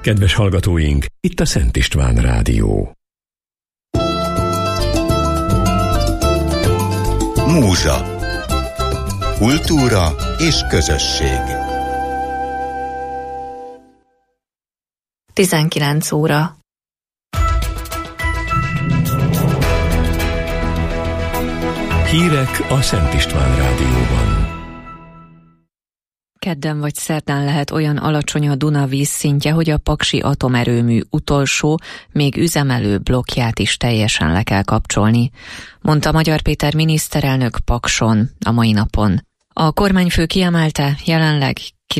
Kedves hallgatóink, itt a Szent István Rádió. Múzsa. Kultúra és közösség. 19 óra. Hírek a Szent István Rádióban. Kedden vagy szerdán lehet olyan alacsony a Duna vízszintje, hogy a Paksi atomerőmű utolsó, még üzemelő blokkját is teljesen le kell kapcsolni, mondta Magyar Péter miniszterelnök Pakson a mai napon. A kormányfő kiemelte, jelenleg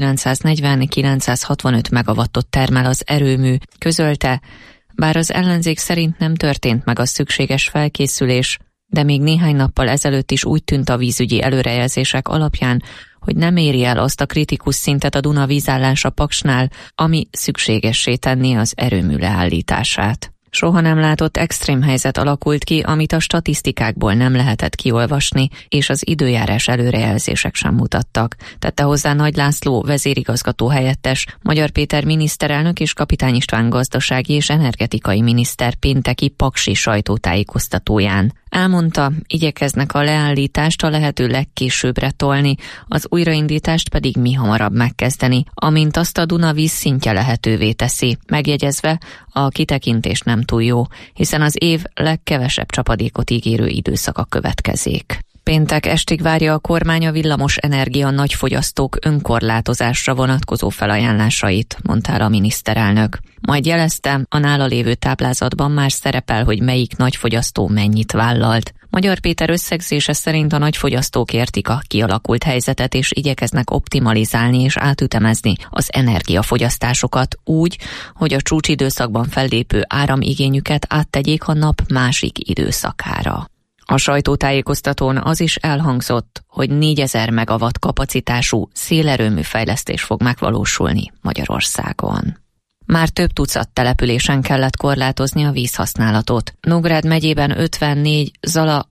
940-965 megawattot termel az erőmű, közölte, bár az ellenzék szerint nem történt meg a szükséges felkészülés, de még néhány nappal ezelőtt is úgy tűnt a vízügyi előrejelzések alapján, hogy nem éri el azt a kritikus szintet a Duna vízállása Paksnál, ami szükségessé tenné az erőmű leállítását. Soha nem látott extrém helyzet alakult ki, amit a statisztikákból nem lehetett kiolvasni, és az időjárás előrejelzések sem mutattak, tette hozzá Nagy László vezérigazgató helyettes, Magyar Péter miniszterelnök és Kapitány István gazdasági és energetikai miniszter pénteki paksi sajtótájékoztatóján. Elmondta, igyekeznek a leállítást a lehető legkésőbbre tolni, az újraindítást pedig mihamarabb megkezdeni, amint azt a Duna vízszintje lehetővé teszi, megjegyezve, a kitekintés nem túl jó, hiszen az év legkevesebb csapadékot ígérő időszaka következik. Péntek estig várja a kormány a villamos energia nagyfogyasztók önkorlátozásra vonatkozó felajánlásait, mondta el a miniszterelnök. Majd jelezte, a nála lévő táblázatban már szerepel, hogy melyik nagyfogyasztó mennyit vállalt. Magyar Péter összegzése szerint a nagyfogyasztók értik a kialakult helyzetet, és igyekeznek optimalizálni és átütemezni az energiafogyasztásokat úgy, hogy a csúcsidőszakban fellépő áramigényüket áttegyék a nap másik időszakára. A sajtótájékoztatón az is elhangzott, hogy 4000 megawatt kapacitású szélerőmű fejlesztés fog megvalósulni Magyarországon. Már több tucat településen kellett korlátozni a vízhasználatot. Nógrád megyében 54, Zala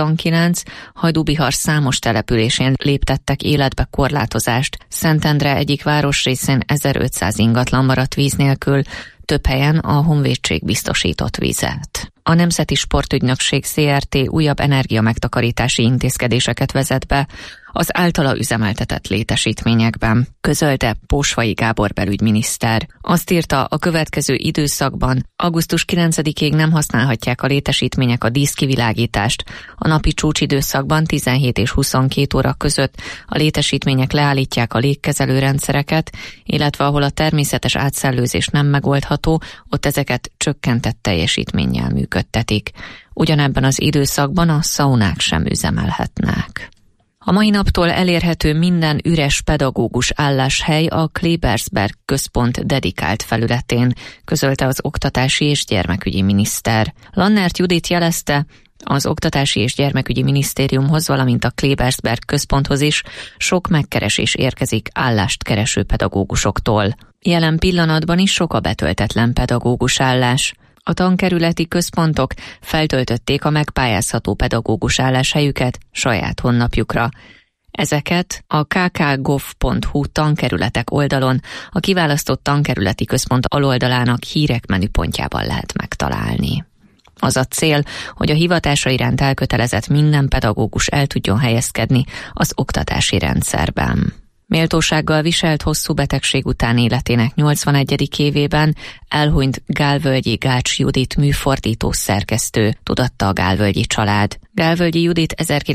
29, Hajdú-Bihar számos településén léptettek életbe korlátozást. Szentendre egyik városrészén 1500 ingatlan maradt víz nélkül, több helyen a honvédség biztosított vizet. A Nemzeti Sportügynökség Kft. Újabb energiamegtakarítási intézkedéseket vezet be az általa üzemeltetett létesítményekben, közölte Pósvai Gábor belügyminiszter. Azt írta, a következő időszakban augusztus 9-ig nem használhatják a létesítmények a díszkivilágítást. A napi csúcsidőszakban 17 és 22 óra között a létesítmények leállítják a légkezelő rendszereket, illetve ahol a természetes átszellőzés nem megoldható, ott ezeket csökkentett teljesítménnyel működtetik. Ugyanebben az időszakban a szaunák sem üzemelhetnek. A mai naptól elérhető minden üres pedagógus álláshely a Klebersberg központ dedikált felületén, közölte az Oktatási és Gyermekügyi miniszter. Lannert Judit jelezte, az Oktatási és Gyermekügyi Minisztériumhoz, valamint a Klebersberg központhoz is sok megkeresés érkezik állást kereső pedagógusoktól. Jelen pillanatban is sok a betöltetlen pedagógus állás. A tankerületi központok feltöltötték a megpályázható pedagógus álláshelyüket saját honlapjukra. Ezeket a kkgov.hu tankerületek oldalon a kiválasztott tankerületi központ aloldalának hírek menüpontjában lehet megtalálni. Az a cél, hogy a hivatása iránt elkötelezett minden pedagógus el tudjon helyezkedni az oktatási rendszerben. Méltósággal viselt hosszú betegség után életének 81. évében elhunyt Gálvölgyi Gács Judit műfordító szerkesztő, tudatta a Gálvölgyi család. Gálvölgyi Judit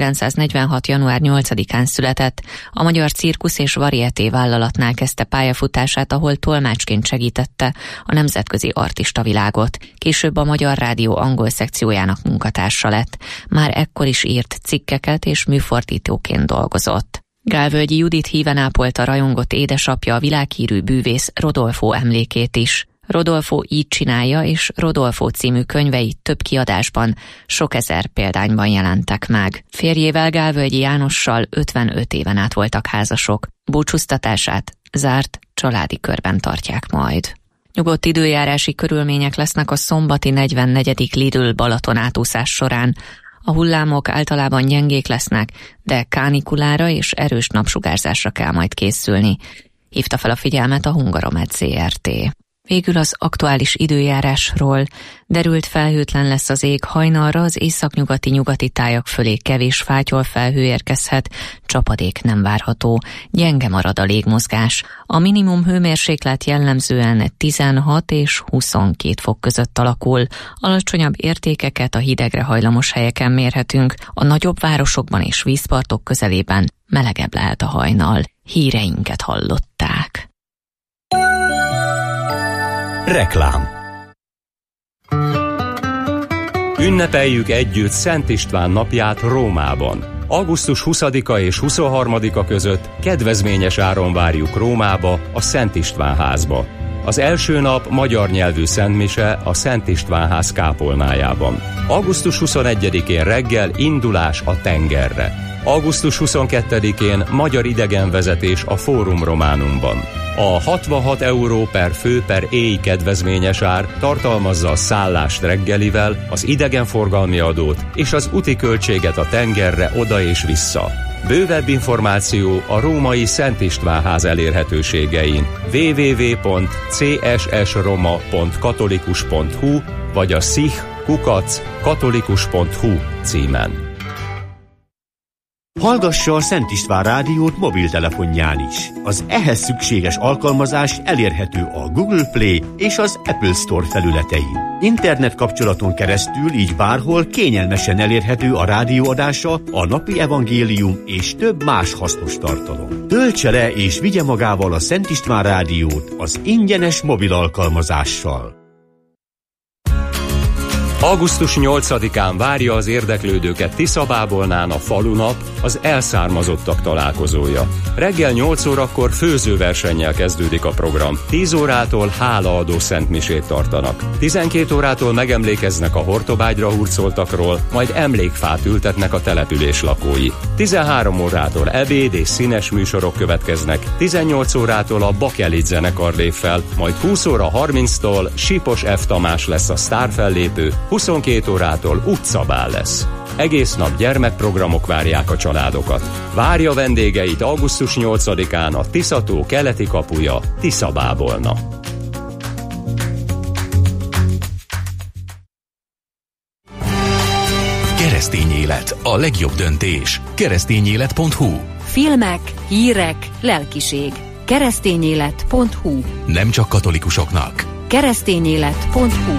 1946. január 8-án született, a Magyar Cirkusz és Varieté vállalatnál kezdte pályafutását, ahol tolmácsként segítette a nemzetközi artistavilágot. Később a Magyar Rádió angol szekciójának munkatársa lett. Már ekkor is írt cikkeket és műfordítóként dolgozott. Gálvölgyi Judit híven ápolta rajongott édesapja, a világhírű bűvész Rodolfo emlékét is. Rodolfo így csinálja, és Rodolfo című könyvei több kiadásban, sok ezer példányban jelentek meg. Férjével, Gálvölgyi Jánossal 55 éven át voltak házasok. Búcsúztatását zárt családi körben tartják majd. Nyugodt időjárási körülmények lesznek a szombati 44. Lidl Balaton átúszás során. A hullámok általában gyengék lesznek, de kánikulára és erős napsugárzásra kell majd készülni, hívta fel a figyelmet a Hungaromed Zrt. Végül az aktuális időjárásról. Derült felhőtlen lesz az ég, hajnalra az északnyugati tájak fölé kevés fátyolfelhő érkezhet, csapadék nem várható, gyenge marad a légmozgás. A minimum hőmérséklet jellemzően 16 és 22 fok között alakul. Alacsonyabb értékeket a hidegre hajlamos helyeken mérhetünk, a nagyobb városokban és vízpartok közelében melegebb lehet a hajnal. Híreinket hallották. Reklám. Ünnepeljük együtt Szent István napját Rómában. Augusztus 20-a és 23-a között kedvezményes áron várjuk Rómába, a Szent István házba. Az első nap magyar nyelvű szentmise a Szent István ház kápolnájában. Augusztus 21-én reggel indulás a tengerre. Augusztus 22-én magyar idegenvezetés a Fórum Románumban. A 66 euró per fő per éj kedvezményes ár tartalmazza a szállást reggelivel, az idegenforgalmi adót és az úti költséget a tengerre oda és vissza. Bővebb információ a római Szent István ház elérhetőségein www.cssroma.katolikus.hu vagy a sich@katolikus.hu címen. Hallgassa a Szent István rádiót mobiltelefonján is. Az ehhez szükséges alkalmazás elérhető a Google Play és az Apple Store felületein. Internet kapcsolaton keresztül így bárhol kényelmesen elérhető a rádióadása, a napi evangélium és több más hasznos tartalom. Töltse le és vigye magával a Szent István rádiót az ingyenes mobil alkalmazással. Augusztus 8-án várja az érdeklődőket Tiszabábolnán a falunap, az elszármazottak találkozója. Reggel 8 órakor főzőversennyel kezdődik a program. 10 órától hálaadó szentmisét tartanak. 12 órától megemlékeznek a Hortobágyra hurcoltakról, majd emlékfát ültetnek a település lakói. 13 órától ebéd és színes műsorok következnek. 18 órától a Bakelit zenekar lép fel, majd 20 óra 30-tól Sipos F. Tamás lesz a sztárfellépő, 22 órától utcabál lesz. Egész nap gyermekprogramok várják a családokat. Várja vendégeit augusztus 8-án a Tiszató keleti kapuja, Tiszabábolna. Keresztény élet, a legjobb döntés. Keresztényélet.hu. Filmek, hírek, lelkiség. Keresztényélet.hu. Nem csak katolikusoknak. Keresztényélet.hu.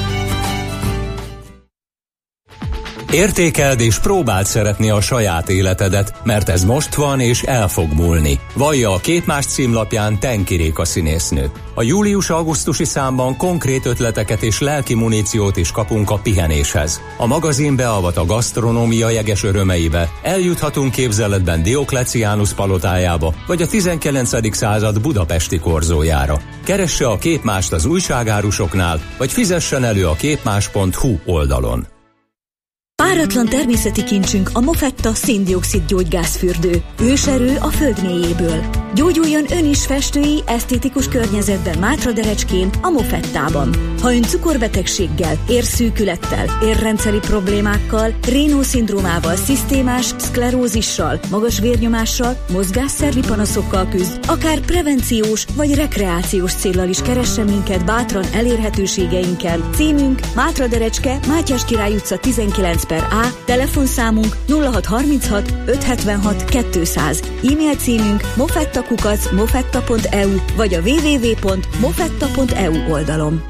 Értékeld és próbáld szeretni a saját életedet, mert ez most van és el fog múlni. Vallja a Képmás címlapján Tenki Réka színésznő. A július-augusztusi számban konkrét ötleteket és lelki muníciót is kapunk a pihenéshez. A magazin beavat a gasztronómia jeges örömeibe, eljuthatunk képzeletben Diokleciánus palotájába, vagy a 19. század budapesti korzójára. Keresse a Képmást az újságárusoknál, vagy fizessen elő a képmás.hu oldalon. Páratlan természeti kincsünk a Mofetta szén-dioxid gyógygázfürdő. Őserő a föld mélyéből. Gyógyuljon ön is festői, esztétikus környezetben Mátraderecskén, a Mofettában. Ha ön cukorbetegséggel, érszűkülettel, érrendszeri problémákkal, Raynaud-szindrómával, szisztémás szklerózissal, magas vérnyomással, mozgásszervi panaszokkal küzd, akár prevenciós vagy rekreációs céllal is keressen minket bátran elérhetőségeinken. Címünk Mátraderecske, Mátyás Király utca 19/A, telefonszámunk 0636 576 200, e-mail címünk mofetta@mofetta.eu vagy a www.mofetta.eu oldalon.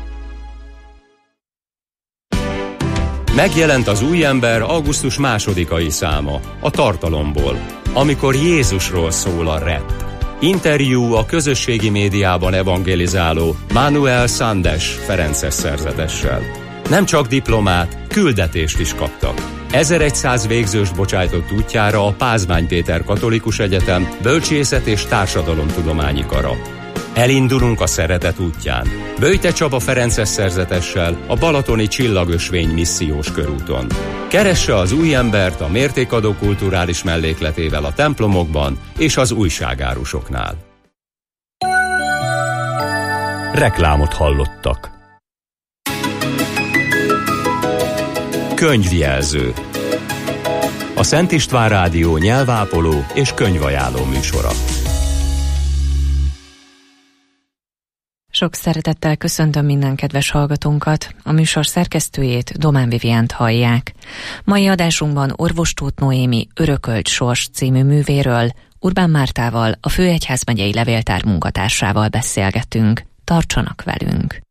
Megjelent az új ember augusztus 2. száma, a tartalomból, amikor Jézusról szól a rap. Interjú a közösségi médiában evangelizáló Manuel Sandes ferences szerzetessel. Nem csak diplomát, küldetést is kaptak. 1100 végzőst bocsájtott útjára a Pázmány Péter Katolikus Egyetem Bölcsészet és Társadalomtudományi Kara. Elindulunk a szeretet útján. Böjte Csaba ferences szerzetessel a Balatoni Csillagösvény missziós körúton. Keresse az új embert a mértékadó kulturális mellékletével a templomokban és az újságárusoknál. Reklámot hallottak. Könyvjelző. A Szent István Rádió nyelvápoló és könyvajánló műsora. Sok szeretettel köszöntöm minden kedves hallgatónkat, a műsor szerkesztőjét, Domán Viviánt hallják. Mai adásunkban Orvos Tóth Noémi Örökölt sors című művéről, Urbán Mártával, a Főegyházmegyei Levéltár munkatársával beszélgetünk. Tartsanak velünk!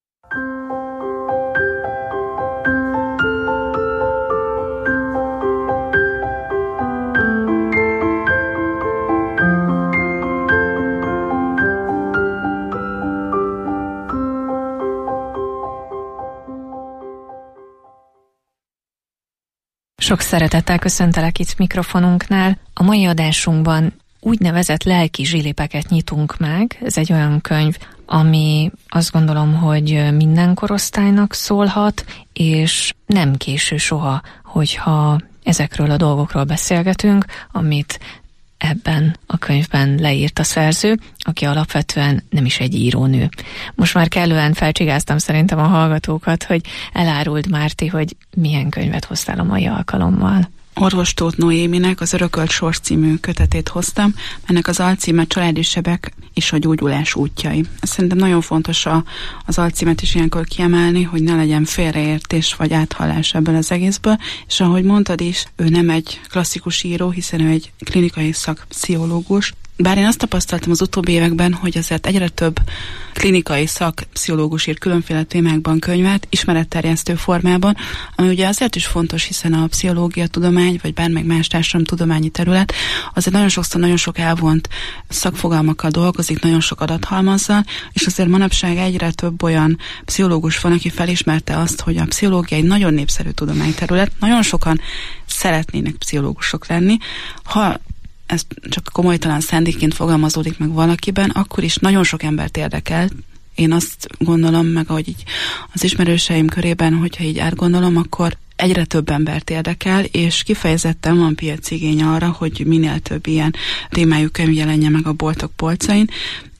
Sok szeretettel köszöntelek itt mikrofonunknál. A mai adásunkban úgynevezett lelki zsilipeket nyitunk meg. Ez egy olyan könyv, ami azt gondolom, hogy minden korosztálynak szólhat, és nem késő soha, hogyha ezekről a dolgokról beszélgetünk, amit ebben a könyvben leírt a szerző, aki alapvetően nem is egy írónő. Most már kellően felcsigáztam szerintem a hallgatókat, hogy eláruld, Márti, hogy milyen könyvet hoztál a mai alkalommal. Orvos Tóth Noéminek az Örökölt sors című kötetét hoztam, ennek az alcíme Családi sebek és a gyógyulás útjai. Szerintem nagyon fontos az alcímet is ilyenkor kiemelni, hogy ne legyen félreértés vagy áthallás ebből az egészből, és ahogy mondtad is, ő nem egy klasszikus író, hiszen ő egy klinikai szakpszichológus. Bár én azt tapasztaltam az utóbbi években, hogy azért egyre több klinikai szakpszichológus ír különféle témákban könyvet, ismeretterjesztő formában, ami ugye azért is fontos, hiszen a pszichológia tudomány, vagy bármely más társadalomtudományi terület, azért nagyon sokszor nagyon sok elvont szakfogalmakkal dolgozik, nagyon sok adathalmazzal, és azért manapság egyre több olyan pszichológus van, aki felismerte azt, hogy a pszichológia egy nagyon népszerű tudományterület, nagyon sokan szeretnének pszichológusok lenni. Ha ez csak komolytalan szándékként fogalmazódik meg valakiben, akkor is nagyon sok embert érdekel. Én azt gondolom, meg ahogy így az ismerőseim körében, hogyha így átgondolom, akkor egyre több embert érdekel, és kifejezetten van piaci igény arra, hogy minél több ilyen témájú könyv jelenjen meg a boltok polcain,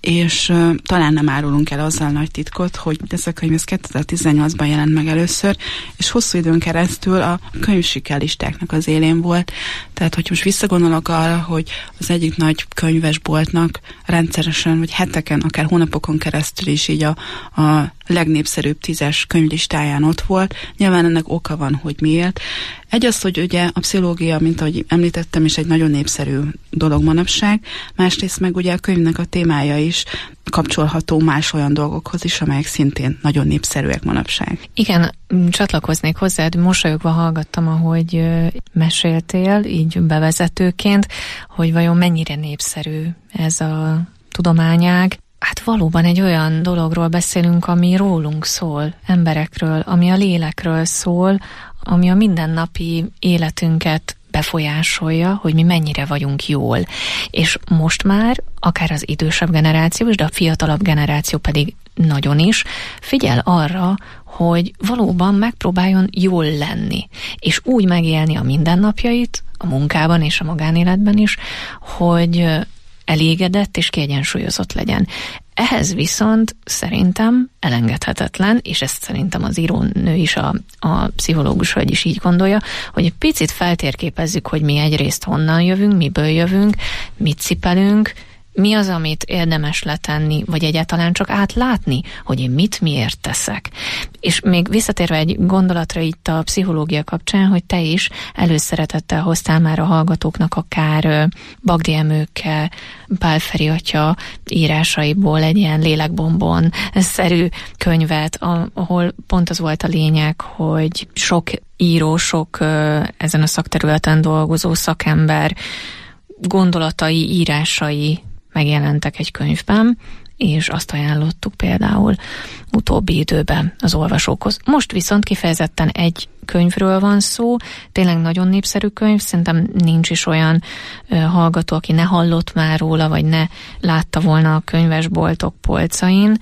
és talán nem árulunk el azzal nagy titkot, hogy ez a könyv 2018-ban jelent meg először, és hosszú időn keresztül a könyvsikerlistáknak az élén volt. Tehát, hogy most visszagondolok arra, hogy az egyik nagy könyvesboltnak rendszeresen, vagy heteken, akár hónapokon keresztül is így a legnépszerűbb 10-es könyvlistáján ott volt. Nyilván ennek oka van, hogy miért. Egy az, hogy ugye a pszichológia, mint ahogy említettem, is egy nagyon népszerű dolog manapság, másrészt meg ugye a könyvnek a témája is kapcsolható más olyan dolgokhoz is, amelyek szintén nagyon népszerűek manapság. Igen, csatlakoznék hozzád, mosolyogva hallgattam, ahogy meséltél, így bevezetőként, hogy vajon mennyire népszerű ez a tudományág. Hát valóban egy olyan dologról beszélünk, ami rólunk szól, emberekről, ami a lélekről szól, ami a mindennapi életünket befolyásolja, hogy mi mennyire vagyunk jól. És most már akár az idősebb generáció is, de a fiatalabb generáció pedig nagyon is figyel arra, hogy valóban megpróbáljon jól lenni, és úgy megélni a mindennapjait, a munkában és a magánéletben is, hogy elégedett és kiegyensúlyozott legyen. Ehhez viszont szerintem elengedhetetlen, és ezt szerintem az írónő is, a pszichológus hölgy is így gondolja, hogy egy picit feltérképezzük, hogy mi egyrészt honnan jövünk, miből jövünk, mit cipelünk, mi az, amit érdemes letenni, vagy egyáltalán csak átlátni, hogy én mit miért teszek. És még visszatérve egy gondolatra itt a pszichológia kapcsán, hogy te is előszeretettel hoztál már a hallgatóknak akár Bagdi Emőke, Pál Feri atya írásaiból egy ilyen lélekbombon-szerű könyvet, ahol pont az volt a lényeg, hogy sok író, sok ezen a szakterületen dolgozó szakember gondolatai, írásai megjelentek egy könyvben, és azt ajánlottuk például utóbbi időben az olvasókhoz. Most viszont kifejezetten egy könyvről van szó, tényleg nagyon népszerű könyv, szerintem nincs is olyan hallgató, aki ne hallott már róla, vagy ne látta volna a könyvesboltok polcain.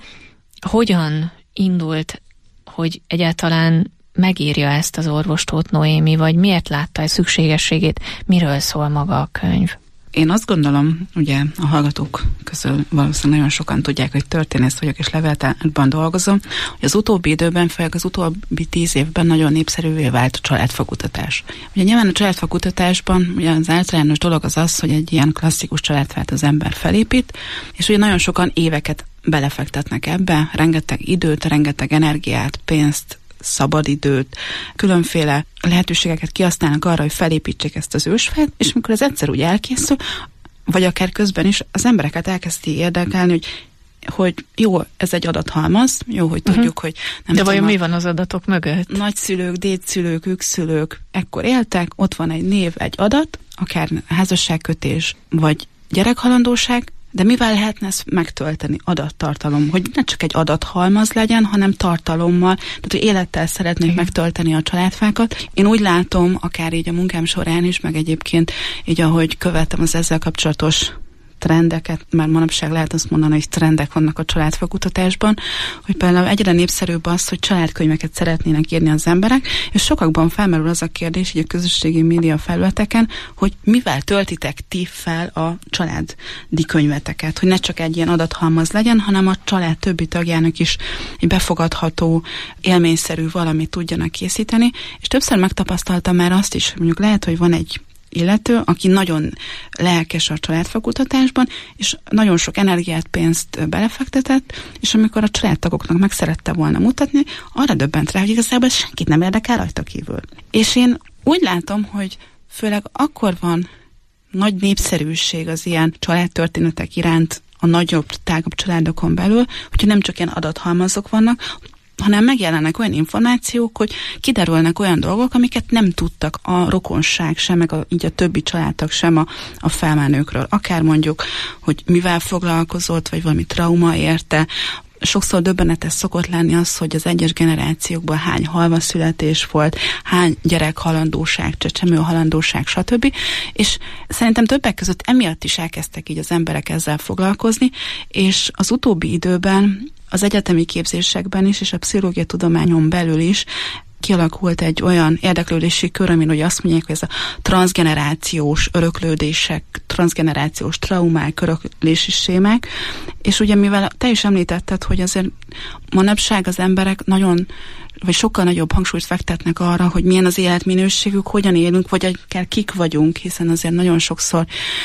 Hogyan indult, hogy egyáltalán megírja ezt az Orvos Tóth Noémi, vagy miért látta ezt szükségességét, miről szól maga a könyv? Én azt gondolom, ugye a hallgatók közül valószínűleg nagyon sokan tudják, hogy történész vagyok és levéltárban dolgozom, hogy az utóbbi időben, főleg az utóbbi 10 évben nagyon népszerűvé vált a családfakutatás. Ugye nyilván a családfakutatásban ugye az általános dolog az az, hogy egy ilyen klasszikus családfát az ember felépít, és ugye nagyon sokan éveket belefektetnek ebbe, rengeteg időt, rengeteg energiát, pénzt, szabadidőt, különféle lehetőségeket kihasználnak arra, hogy felépítsék ezt az ősfejt, és amikor ez egyszer úgy elkészül, vagy akár közben is az embereket elkezdi érdekelni, hogy jó, ez egy adathalmaz, jó, hogy tudjuk, hogy nem. De vajon mi van az adatok mögött? Nagyszülők, dédszülők, ükszülők ekkor éltek, ott van egy név, egy adat, akár házasságkötés, vagy gyerekhalandóság, de mivel lehetne ezt megtölteni? Adattartalom, hogy ne csak egy adathalmaz legyen, hanem tartalommal, tehát hogy élettel szeretnék megtölteni a családfákat. Én úgy látom, akár így a munkám során is, meg egyébként így ahogy követem az ezzel kapcsolatos trendeket, már manapság lehet azt mondani, hogy trendek vannak a családfakutatásban, hogy például egyre népszerűbb az, hogy családkönyveket szeretnének írni az emberek, és sokakban felmerül az a kérdés, így a közösségi média felületeken, hogy mivel töltitek ti fel a családi könyveteket, hogy ne csak egy ilyen adathalmaz legyen, hanem a család többi tagjának is egy befogadható, élményszerű valamit tudjanak készíteni, és többször megtapasztaltam már azt is, mondjuk lehet, hogy van egy illető, aki nagyon lelkes a családfakutatásban, és nagyon sok energiát, pénzt belefektetett, és amikor a családtagoknak meg szerette volna mutatni, arra döbbent rá, hogy igazából senkit nem érdekel rajta kívül. És én úgy látom, hogy főleg akkor van nagy népszerűség az ilyen családtörténetek iránt a nagyobb, tágabb családokon belül, hogyha nem csak ilyen adathalmazok vannak, hanem megjelennek olyan információk, hogy kiderülnek olyan dolgok, amiket nem tudtak a rokonság sem, meg így a többi családtag sem a felmenőkről. Akár mondjuk, hogy mivel foglalkozott, vagy valami trauma érte. Sokszor döbbenetes szokott lenni az, hogy az egyes generációkban hány halmaszületés volt, hány gyerekhalandóság, csecsemőhalandóság, stb. És szerintem többek között emiatt is elkezdtek így az emberek ezzel foglalkozni, és az utóbbi időben az egyetemi képzésekben is, és a pszichológia tudományon belül is kialakult egy olyan érdeklődési kör, amin ugye azt mondják, hogy ez a transzgenerációs öröklődések, transzgenerációs traumák, öröklési sémák, és ugye mivel te is említetted, hogy azért manapság az emberek vagy sokkal nagyobb hangsúlyt fektetnek arra, hogy milyen az életminőségük, hogyan élünk, vagy akár kik vagyunk, hiszen azért nagyon sokszor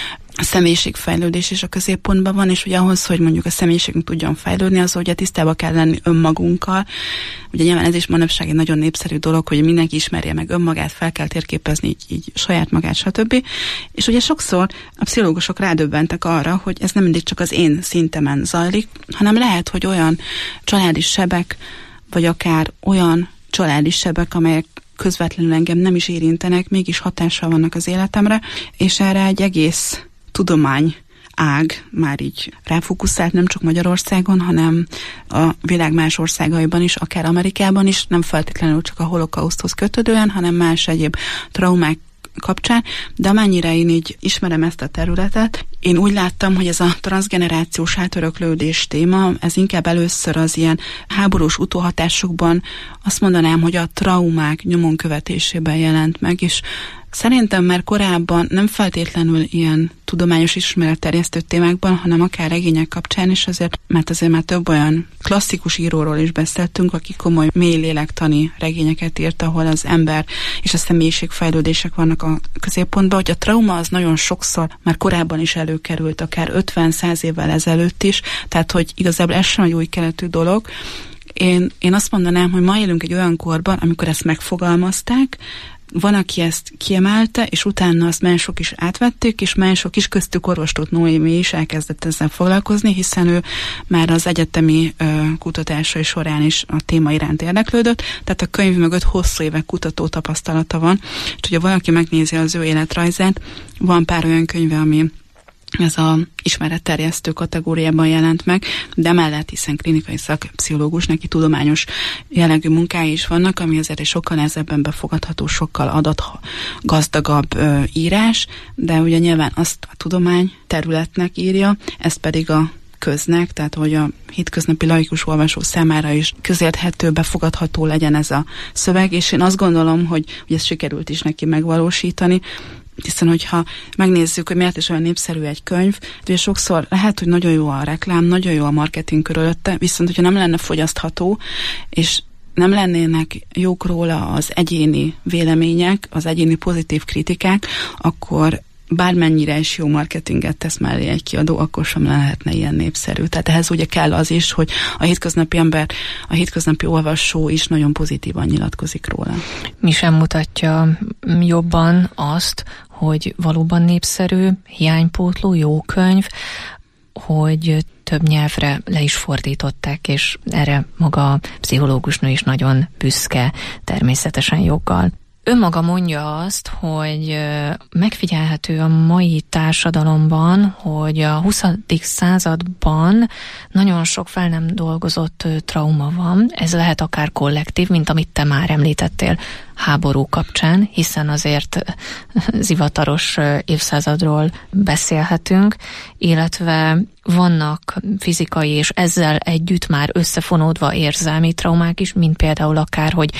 a személyiségfejlődés is a középpontban van, és ugye ahhoz, hogy mondjuk a személyiségünk tudjon fejlődni, az ugye tisztában kell lenni önmagunkkal. Ugye nyilván ez is manapság egy nagyon népszerű dolog, hogy mindenki ismerje meg önmagát, fel kell térképezni így saját magát, stb. És ugye sokszor a pszichológusok rádöbbentek arra, hogy ez nem mindig csak az én szintemen zajlik, hanem lehet, hogy olyan családi sebek, vagy akár olyan családi sebek, amelyek közvetlenül engem nem is érintenek, mégis hatással vannak az életemre, és erre egy egész tudomány ág már így ráfókuszált, nem csak Magyarországon, hanem a világ más országaiban is, akár Amerikában is, nem feltétlenül csak a holokauszthoz kötődően, hanem más egyéb traumák kapcsán, de amennyire én így ismerem ezt a területet, én úgy láttam, hogy ez a transzgenerációs átöröklődés téma, ez inkább először az ilyen háborús utóhatásokban azt mondanám, hogy a traumák nyomon követésében jelent meg, és szerintem már korábban nem feltétlenül ilyen tudományos ismeretterjesztő témákban, hanem akár regények kapcsán is azért már több olyan klasszikus íróról is beszéltünk, aki komoly mély lélektani regényeket írt, ahol az ember és a személyiségfejlődések vannak a középpontban, hogy a trauma az nagyon sokszor már korábban is előkerült, akár 50-100 évvel ezelőtt is, tehát hogy igazából ez sem egy új keletű dolog. Én azt mondanám, hogy ma élünk egy olyan korban, amikor ezt megfogalmazták, van, aki ezt kiemelte, és utána azt mások is átvették, és mások is, köztük Orvostóth Noémi is elkezdett ezzel foglalkozni, hiszen ő már az egyetemi kutatásai során is a téma iránt érdeklődött, tehát a könyv mögött hosszú évek kutató tapasztalata van, és hogyha valaki megnézi az ő életrajzát, van pár olyan könyve, ami ez a ismeretterjesztő kategóriában jelent meg, de emellett, hiszen klinikai szakpszichológus, neki tudományos jellegű munkái is vannak, ami azért egy sokkal nehezebben befogadható, sokkal adatgazdagabb írás, de ugye nyilván azt a tudomány területnek írja, ezt pedig a köznek, tehát hogy a hétköznapi laikus olvasó számára is közérthető, befogadható legyen ez a szöveg, és én azt gondolom, hogy ezt sikerült is neki megvalósítani, hiszen hogyha megnézzük, hogy miért is olyan népszerű egy könyv, ugye sokszor lehet, hogy nagyon jó a reklám, nagyon jó a marketing körülötte, viszont hogyha nem lenne fogyasztható, és nem lennének jók róla az egyéni vélemények, az egyéni pozitív kritikák, akkor bármennyire is jó marketinget tesz mellé egy kiadó, akkor sem lehetne ilyen népszerű. Tehát ehhez ugye kell az is, hogy a hétköznapi ember, a hétköznapi olvasó is nagyon pozitívan nyilatkozik róla. Mi sem mutatja jobban azt, hogy valóban népszerű, hiánypótló, jó könyv, hogy több nyelvre le is fordították, és erre maga a pszichológusnő is nagyon büszke, természetesen joggal. Önmaga mondja azt, hogy megfigyelhető a mai társadalomban, hogy a 20. században nagyon sok fel nem dolgozott trauma van. Ez lehet akár kollektív, mint amit te már említettél háború kapcsán, hiszen azért zivataros évszázadról beszélhetünk, illetve vannak fizikai és ezzel együtt már összefonódva érzelmi traumák is, mint például akár, hogy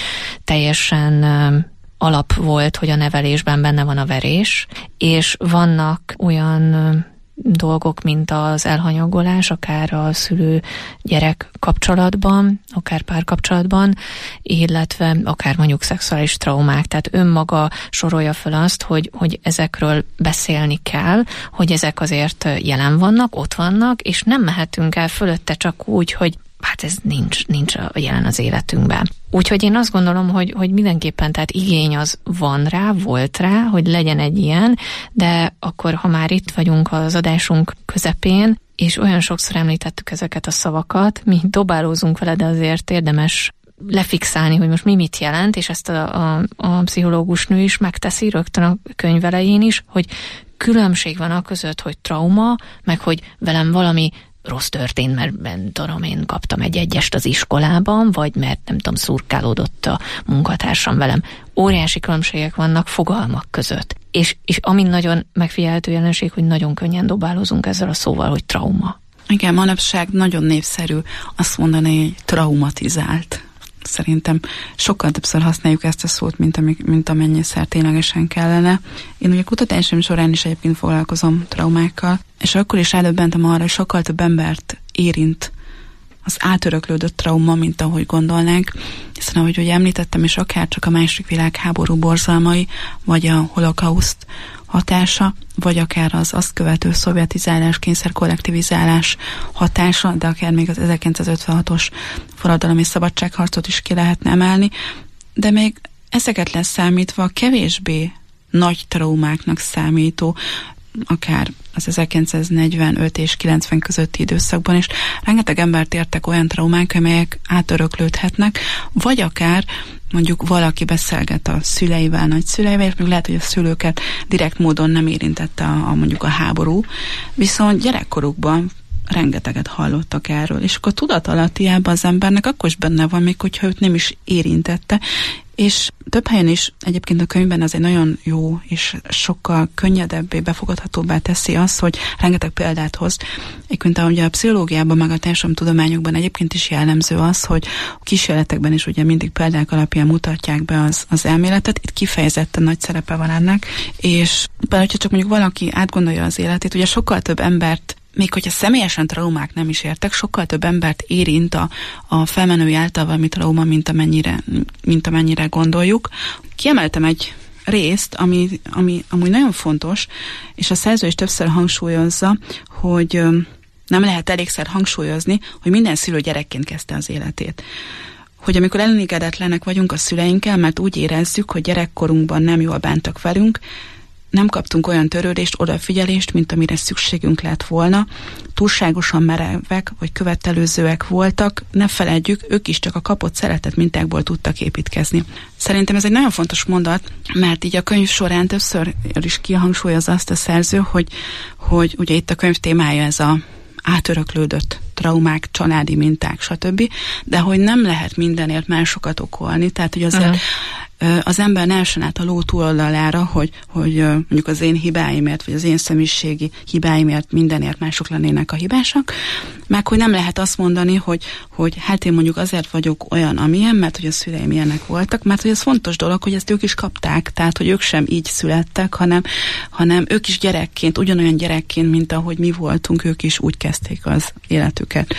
teljesen alap volt, hogy a nevelésben benne van a verés, és vannak olyan dolgok, mint az elhanyagolás, akár a szülő-gyerek kapcsolatban, akár párkapcsolatban, illetve akár mondjuk szexuális traumák. Tehát önmaga sorolja fel azt, hogy ezekről beszélni kell, hogy ezek azért jelen vannak, ott vannak, és nem mehetünk el fölötte csak úgy, hogy hát ez nincs jelen az életünkben. Úgyhogy én azt gondolom, hogy mindenképpen tehát igény az van rá, volt rá, hogy legyen egy ilyen, de akkor, ha már itt vagyunk az adásunk közepén, és olyan sokszor említettük ezeket a szavakat, mi dobálózunk vele, de azért érdemes lefixálni, hogy most mi mit jelent, és ezt a pszichológusnő is megteszi rögtön a könyv elején is, hogy különbség van a között, hogy trauma, meg hogy velem valami rossz történt, mert én kaptam egy egyest az iskolában, vagy mert nem tudom, szurkálódott a munkatársam velem. Óriási különbségek vannak fogalmak között. És amin nagyon megfigyelhető jelenség, hogy nagyon könnyen dobálozunk ezzel a szóval, hogy trauma. Igen, manapság nagyon népszerű azt mondani, hogy traumatizált. Szerintem sokkal többször használjuk ezt a szót, mint amennyiszer ténylegesen kellene. Én ugye kutatásom során is egyébként foglalkozom traumákkal, és akkor is rádöbbentem arra, hogy sokkal több embert érint az átöröklődött trauma, mint ahogy gondolnánk, hiszen ahogy ugye említettem, és akár csak a második világháború borzalmai, vagy a holokauszt hatása, vagy akár az azt követő szovjetizálás, kényszerkollektivizálás hatása, de akár még az 1956-os forradalom és szabadságharcot is ki lehetne emelni, de még ezeket leszámítva kevésbé nagy traumáknak számító, akár az 1945 és 90 közötti időszakban is rengeteg embert értek olyan traumák, amelyek átöröklődhetnek, vagy akár mondjuk valaki beszélget a szüleivel, nagyszüleivel, és még lehet, hogy a szülőket direkt módon nem érintette mondjuk a háború, viszont gyerekkorukban rengeteget hallottak erről, és akkor tudatalattiában az embernek akkor is benne van, még hogyha őt nem is érintette, és több helyen is egyébként a könyvben az egy nagyon jó és sokkal könnyedebbé, befogadhatóbbá teszi azt, hogy rengeteg példát hoz. Egyébként ahogy a pszichológiában, meg a társadalomtudományokban egyébként is jellemző az, hogy a kísérletekben is ugye mindig példák alapján mutatják be az elméletet, itt kifejezetten nagy szerepe van ennek, és például, hogyha csak mondjuk valaki átgondolja az életét, ugye sokkal több embert, még hogyha személyesen traumák nem is értek, sokkal több embert érint a felmenői által valami trauma, mint amennyire gondoljuk. Kiemeltem egy részt, ami amúgy nagyon fontos, és a szerző is többször hangsúlyozza, hogy nem lehet elégszer hangsúlyozni, hogy minden szülő gyerekként kezdte az életét. Hogy amikor elégedetlenek vagyunk a szüleinkkel, mert úgy érezzük, hogy gyerekkorunkban nem jól bántak velünk, nem kaptunk olyan törődést, odafigyelést, mint amire szükségünk lett volna. Túlságosan merevek, vagy követelőzőek voltak. Ne feledjük, ők is csak a kapott szeretet mintákból tudtak építkezni. Szerintem ez egy nagyon fontos mondat, mert így a könyv során többször is kihangsúlyozza azt a szerző, hogy ugye itt a könyv témája ez a átöröklődött traumák, családi minták, stb. De hogy nem lehet mindenért másokat okolni, tehát hogy azért az ember ne essen át a ló túloldalára, hogy mondjuk az én hibáimért, vagy az én személyiségi hibáimért mindenért mások lennének a hibásak, meg hogy nem lehet azt mondani, hogy hát én mondjuk azért vagyok olyan, amilyen, mert hogy a szüleim ilyenek voltak, mert hogy ez fontos dolog, hogy ezt ők is kapták, tehát hogy ők sem így születtek, hanem ők is gyerekként, ugyanolyan gyerekként, mint ahogy mi voltunk, ők is úgy kezdték az életüket.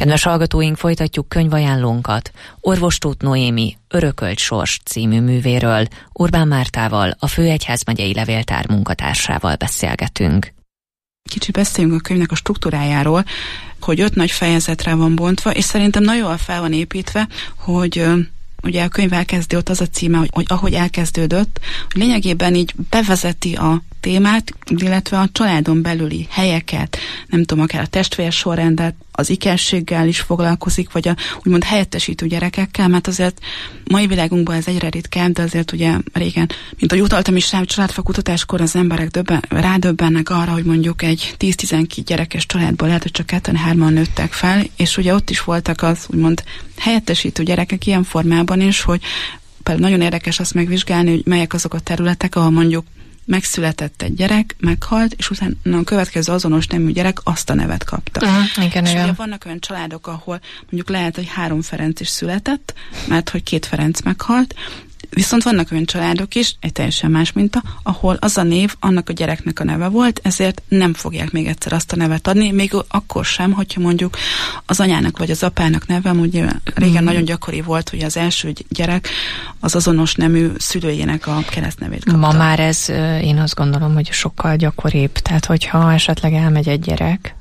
Kedves hallgatóink, folytatjuk könyvajánlónkat. Orvos Tóth Noémi Örökölt sors című művéről Urbán Mártával, a Főegyházmegyei Levéltár munkatársával beszélgetünk. Kicsit beszéljünk a könyvnek a struktúrájáról, hogy 5 nagy fejezetre van bontva, és szerintem nagyon jól fel van építve, hogy ugye a könyv elkezdi, ott az a címe, hogy ahogy elkezdődött, hogy lényegében így bevezeti a témát, illetve a családon belüli helyeket, nem tudom, akár a testvérsorrendet, az ikerséggel is foglalkozik, vagy a úgymond helyettesítő gyerekekkel, mert azért mai világunkban ez egyre ritkább, de azért ugye régen, mint ahogy utaltam is rá, családfakutatáskor az emberek rádöbbennek arra, hogy mondjuk egy 10-12 gyerekes családból lehet, hogy csak 2-3-an nőttek fel, és ugye ott is voltak az úgymond helyettesítő gyerekek ilyen formában is, hogy például nagyon érdekes azt megvizsgálni, hogy melyek azok a területek, ahol mondjuk megszületett egy gyerek, meghalt, és utána a következő azonos nemű gyerek azt a nevet kapta. Igen, és ugye vannak olyan családok, ahol mondjuk lehet, hogy 3 Ferenc is született, mert hogy 2 Ferenc meghalt, viszont vannak olyan családok is, egy teljesen más minta, ahol az a név annak a gyereknek a neve volt, ezért nem fogják még egyszer azt a nevet adni, még akkor sem, hogyha mondjuk az anyának vagy az apának neve, ugye régen nagyon gyakori volt, hogy az első gyerek az azonos nemű szülőjének a keresztnevét kapta. Ma már ez, én azt gondolom, hogy sokkal gyakoribb. Tehát, hogyha esetleg elmegy egy gyerek,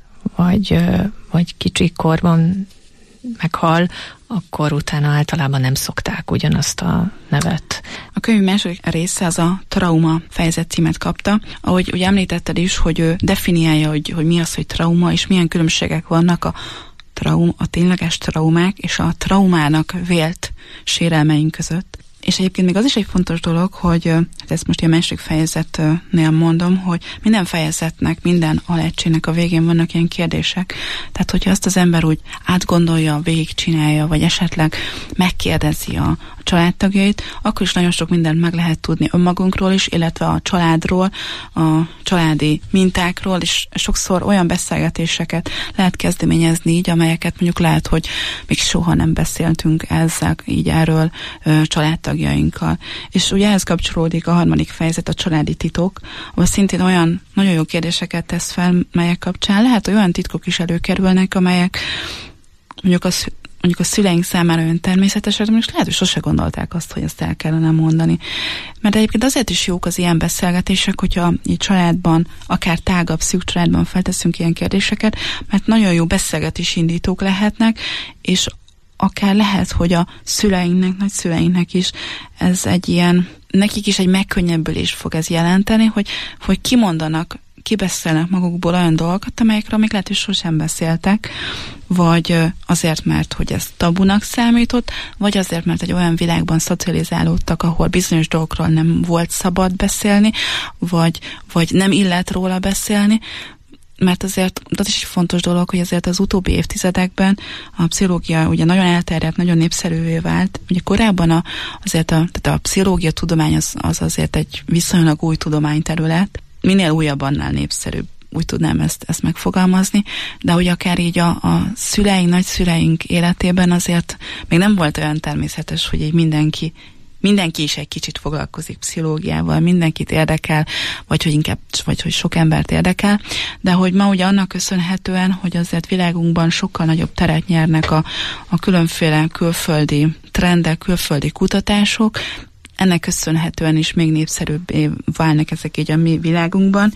vagy kicsikorban meghal, akkor utána általában nem szokták ugyanazt a nevet. A könyv második része az a trauma fejezet címet kapta. Ahogy ugye említetted is, hogy ő definiálja, hogy mi az, hogy trauma, és milyen különbségek vannak a tényleges traumák és a traumának vélt sérelmeink között. És egyébként még az is egy fontos dolog, hogy ezt most a második fejezetnél mondom, hogy minden fejezetnek, minden alegységnek a végén vannak ilyen kérdések. Tehát, hogyha azt az ember úgy átgondolja, végigcsinálja, vagy esetleg megkérdezi a családtagjait, akkor is nagyon sok mindent meg lehet tudni önmagunkról is, illetve a családról, a családi mintákról, és sokszor olyan beszélgetéseket lehet kezdeményezni így, amelyeket mondjuk lehet, hogy még soha nem beszéltünk erről családtagjainkkal. És ugye ehhez kapcsolódik a 3. fejezet, a családi titok, ahol szintén olyan nagyon jó kérdéseket tesz fel, melyek kapcsán lehet, hogy olyan titkok is előkerülnek, amelyek mondjuk a szüleink számára olyan természetesek, és lehet, hogy sose gondolták azt, hogy ezt el kellene mondani. Mert egyébként azért is jók az ilyen beszélgetések, hogyha egy családban, akár tágabb, szűk családban felteszünk ilyen kérdéseket, mert nagyon jó beszélgetés indítók lehetnek, és akár lehet, hogy a szüleinknek, nagyszüleinknek is ez egy ilyen, nekik is egy megkönnyebbülést fog ez jelenteni, hogy kibeszélnek magukból olyan dolgokat, amelyekről még lehet, hogy sosem beszéltek, vagy azért, mert hogy ez tabunak számított, vagy azért, mert egy olyan világban szocializálódtak, ahol bizonyos dolgokról nem volt szabad beszélni, vagy nem illet róla beszélni, mert azért az is egy fontos dolog, hogy azért az utóbbi évtizedekben a pszichológia ugye nagyon elterjedt, nagyon népszerűvé vált. Ugye korábban tehát a pszichológia tudomány az azért egy viszonylag új tudományterület, minél újabb, annál népszerűbb, úgy tudnám ezt megfogalmazni, de hogy akár így a szüleink, nagyszüleink életében azért még nem volt olyan természetes, hogy így mindenki is egy kicsit foglalkozik pszichológiával, mindenkit érdekel, vagy hogy sok embert érdekel, de hogy ma ugye annak köszönhetően, hogy azért világunkban sokkal nagyobb teret nyernek a különféle külföldi trendek, külföldi kutatások, ennek köszönhetően is még népszerűbbé válnak ezek így a mi világunkban,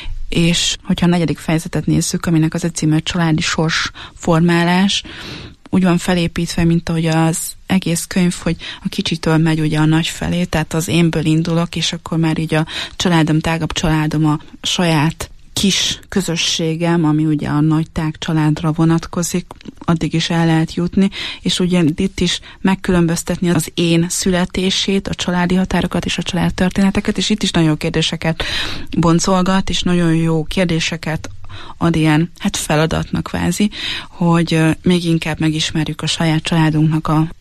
és hogyha a 4. fejezetet nézzük, aminek az a címe családi sorsformálás, úgy van felépítve, mint ahogy az egész könyv, hogy a kicsitől megy ugye a nagy felé, tehát az énből indulok, és akkor már így a családom, tágabb családom, a saját kis közösségem, ami ugye a nagy tág családra vonatkozik, addig is el lehet jutni, és ugye itt is megkülönböztetni az én születését, a családi határokat és a családtörténeteket, és itt is nagyon jó kérdéseket boncolgat, és nagyon jó kérdéseket ad ilyen feladatnak kvázi, hogy még inkább megismerjük a saját családunknak a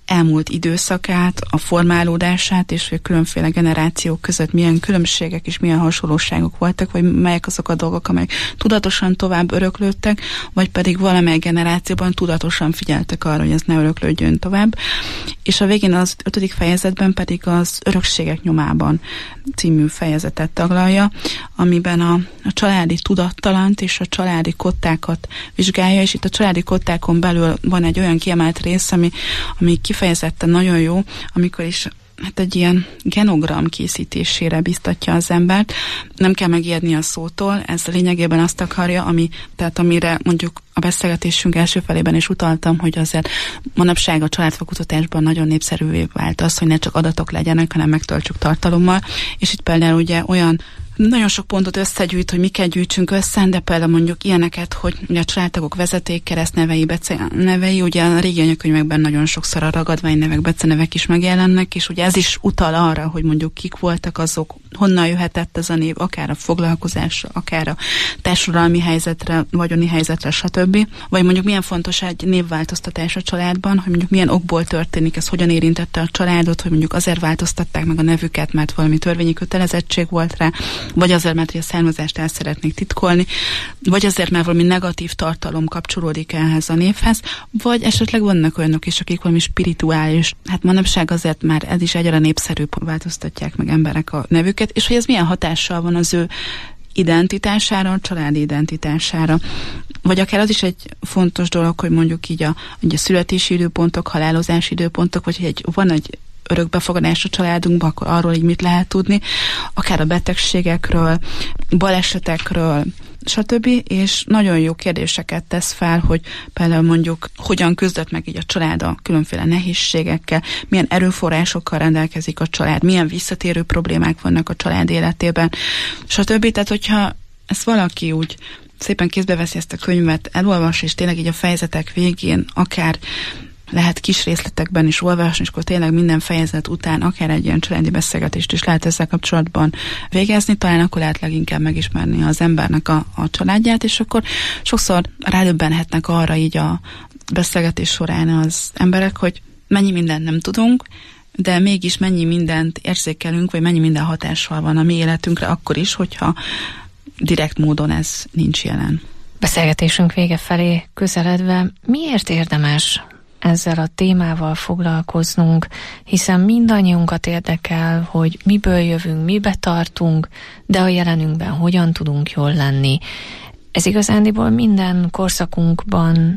elmúlt időszakát, a formálódását, és hogy különféle generációk között milyen különbségek és milyen hasonlóságok voltak, vagy melyek azok a dolgok, amelyek tudatosan tovább öröklődtek, vagy pedig valamely generációban tudatosan figyeltek arra, hogy ez ne öröklődjön tovább. És a végén az 5. fejezetben pedig az Örökségek nyomában című fejezetet taglalja, amiben a családi tudattalant és a családi kottákat vizsgálja, és itt a családi kottákon belül van egy olyan kiemelt rész, ami kifejezetten nagyon jó, amikor is egy ilyen genogram készítésére biztatja az embert. Nem kell megijedni a szótól, ez lényegében azt akarja, tehát amire mondjuk a beszélgetésünk első felében is utaltam, hogy azért manapság a családfakutatásban nagyon népszerűvé vált az, hogy ne csak adatok legyenek, hanem megtöltsük tartalommal, és itt például ugye olyan nagyon sok pontot összegyűjt, hogy miket gyűjtsünk össze, de például mondjuk ilyeneket, hogy ugye a családtagok vezeték, keresztnevei, becenevei, ugye a régi anyakönyvekben nagyon sokszor a ragadványnevek, becenevek is megjelennek, és ugye ez is utal arra, hogy mondjuk kik voltak azok, honnan jöhetett ez a név, akár a foglalkozásra, akár a társadalmi helyzetre, vagyoni helyzetre, stb. Vagy mondjuk milyen fontos egy névváltoztatás a családban, hogy mondjuk milyen okból történik, ez hogyan érintette a családot, hogy mondjuk azért változtatták meg a nevüket, mert valami törvényi kötelezettség volt rá, vagy azért, mert a származást el szeretnék titkolni, vagy azért, mert valami negatív tartalom kapcsolódik ehhez a névhez, vagy esetleg vannak olyanok is, akik valami spirituális, hát manapság azért már ez is egyre népszerűbb, változtatják meg emberek a nevüket, és hogy ez milyen hatással van az ő identitására, családi identitására. Vagy akár az is egy fontos dolog, hogy mondjuk így a születési időpontok, halálozási időpontok, vagy van egy örökbefogadás a családunkban, akkor arról így mit lehet tudni, akár a betegségekről, balesetekről, stb. És nagyon jó kérdéseket tesz fel, hogy például mondjuk hogyan küzdött meg így a család a különféle nehézségekkel, milyen erőforrásokkal rendelkezik a család, milyen visszatérő problémák vannak a család életében, stb. Tehát, hogyha ezt valaki úgy szépen kézbe veszi ezt a könyvet, elolvas, és tényleg így a fejezetek végén akár lehet kis részletekben is olvasni, és akkor tényleg minden fejezet után akár egy ilyen családi beszélgetést is lehet ezzel kapcsolatban végezni, talán akkor lehet leginkább megismerni az embernek a családját, és akkor sokszor rádöbbenhetnek arra így a beszélgetés során az emberek, hogy mennyi mindent nem tudunk, de mégis mennyi mindent érzékelünk, vagy mennyi minden hatással van a mi életünkre akkor is, hogyha direkt módon ez nincs jelen. Beszélgetésünk vége felé közeledve, miért érdemes ezzel a témával foglalkoznunk, hiszen mindannyiunkat érdekel, hogy miből jövünk, mibe tartunk, de a jelenünkben hogyan tudunk jól lenni. Ez igazándiból minden korszakunkban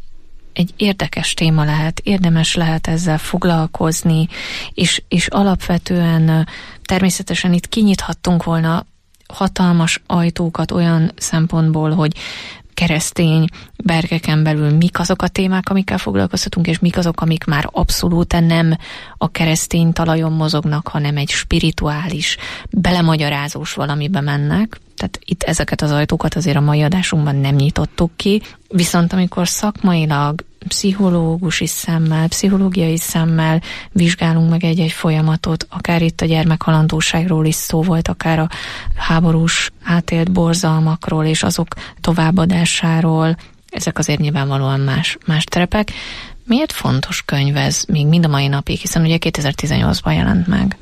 egy érdekes téma lehet, érdemes lehet ezzel foglalkozni, és alapvetően természetesen itt kinyithattunk volna hatalmas ajtókat olyan szempontból, hogy keresztény bergeken belül mik azok a témák, amikkel foglalkozhatunk, és mik azok, amik már abszolút nem a keresztény talajon mozognak, hanem egy spirituális, belemagyarázós valamibe mennek. Tehát itt ezeket az ajtókat azért a mai adásunkban nem nyitottuk ki, viszont amikor szakmailag, pszichológusi szemmel, pszichológiai szemmel vizsgálunk meg egy-egy folyamatot, akár itt a gyermekhalandóságról is szó volt, akár a háborús átélt borzalmakról és azok továbbadásáról, ezek azért nyilvánvalóan más terepek. Miért fontos könyv ez még mind a mai napig, hiszen ugye 2018-ban jelent meg?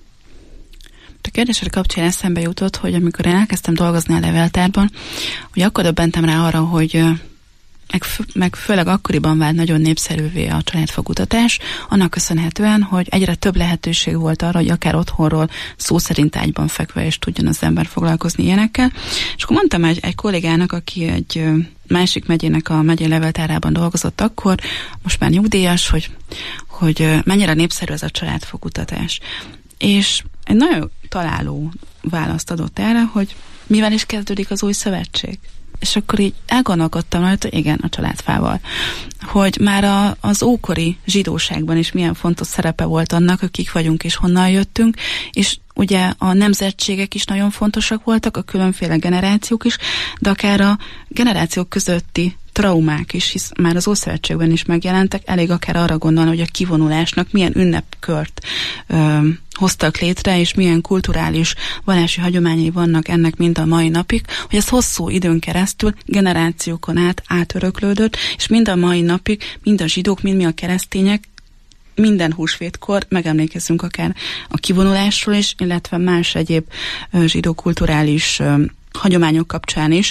A kérdésre kapcsán eszembe jutott, hogy amikor én elkezdtem dolgozni a levéltárban, hogy akkor döbbentem rá arra, hogy meg főleg akkoriban vált nagyon népszerűvé a családfakutatás, annak köszönhetően, hogy egyre több lehetőség volt arra, hogy akár otthonról szó szerint ágyban fekve is tudjon az ember foglalkozni ilyenekkel. És akkor mondtam egy kollégának, aki egy másik megyének a megyei levéltárában dolgozott akkor, most már nyugdíjas, hogy mennyire népszerű ez a családfakutatás. És egy nagyon találó választ adott erre, hogy mivel is kezdődik az új szövetség. És akkor így elgondolkodtam rajta, hogy igen, a családfával. Hogy már az ókori zsidóságban is milyen fontos szerepe volt annak, hogy kik vagyunk és honnan jöttünk, és ugye a nemzetségek is nagyon fontosak voltak, a különféle generációk is, de akár a generációk közötti traumák is, hisz már az Ószövetségben is megjelentek, elég akár arra gondolni, hogy a kivonulásnak milyen ünnepkört hoztak létre, és milyen kulturális vallási hagyományai vannak ennek mind a mai napig, hogy ez hosszú időn keresztül generációkon át átöröklődött, és mind a mai napig mind a zsidók, mind mi a keresztények minden húsvétkor megemlékezzünk akár a kivonulásról is, illetve más egyéb zsidó kulturális hagyományok kapcsán is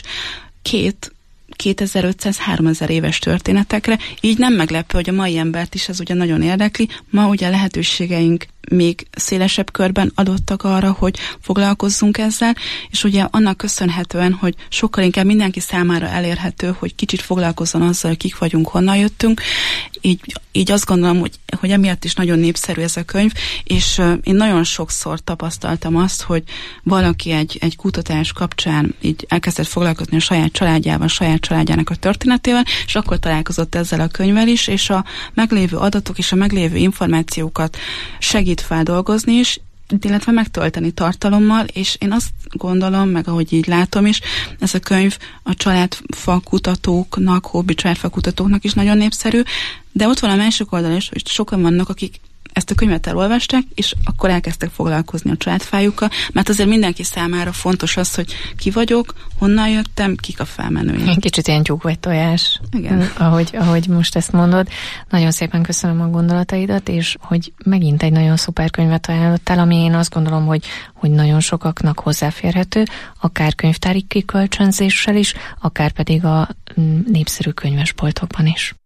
2500-3000 éves történetekre, így nem meglepő, hogy a mai embert is ez ugye nagyon érdekli. Ma ugye lehetőségeink még szélesebb körben adottak arra, hogy foglalkozzunk ezzel, és ugye annak köszönhetően, hogy sokkal inkább mindenki számára elérhető, hogy kicsit foglalkozzon azzal, hogy kik vagyunk, honnan jöttünk, így azt gondolom, hogy emiatt is nagyon népszerű ez a könyv, és én nagyon sokszor tapasztaltam azt, hogy valaki egy kutatás kapcsán így elkezdett foglalkozni a saját családjával, saját családjának a történetével, és akkor találkozott ezzel a könyvvel is, és a meglévő adatok és a meglévő információkat segít feldolgozni is, illetve megtölteni tartalommal, és én azt gondolom, meg ahogy így látom is, ez a könyv a családfa kutatóknak, hobbi családfa kutatóknak is nagyon népszerű, de ott van a másik oldal is, hogy sokan vannak, akik ezt a könyvet elolvasták, és akkor elkezdtek foglalkozni a családfájukkal, mert azért mindenki számára fontos az, hogy ki vagyok, honnan jöttem, kik a felmenőim. Kicsit ilyen tyúk vagy tojás, igen. Ahogy most ezt mondod. Nagyon szépen köszönöm a gondolataidat, és hogy megint egy nagyon szuper könyvet ajánlottál, ami én azt gondolom, hogy nagyon sokaknak hozzáférhető, akár könyvtári kikölcsönzéssel is, akár pedig a népszerű könyvesboltokban is.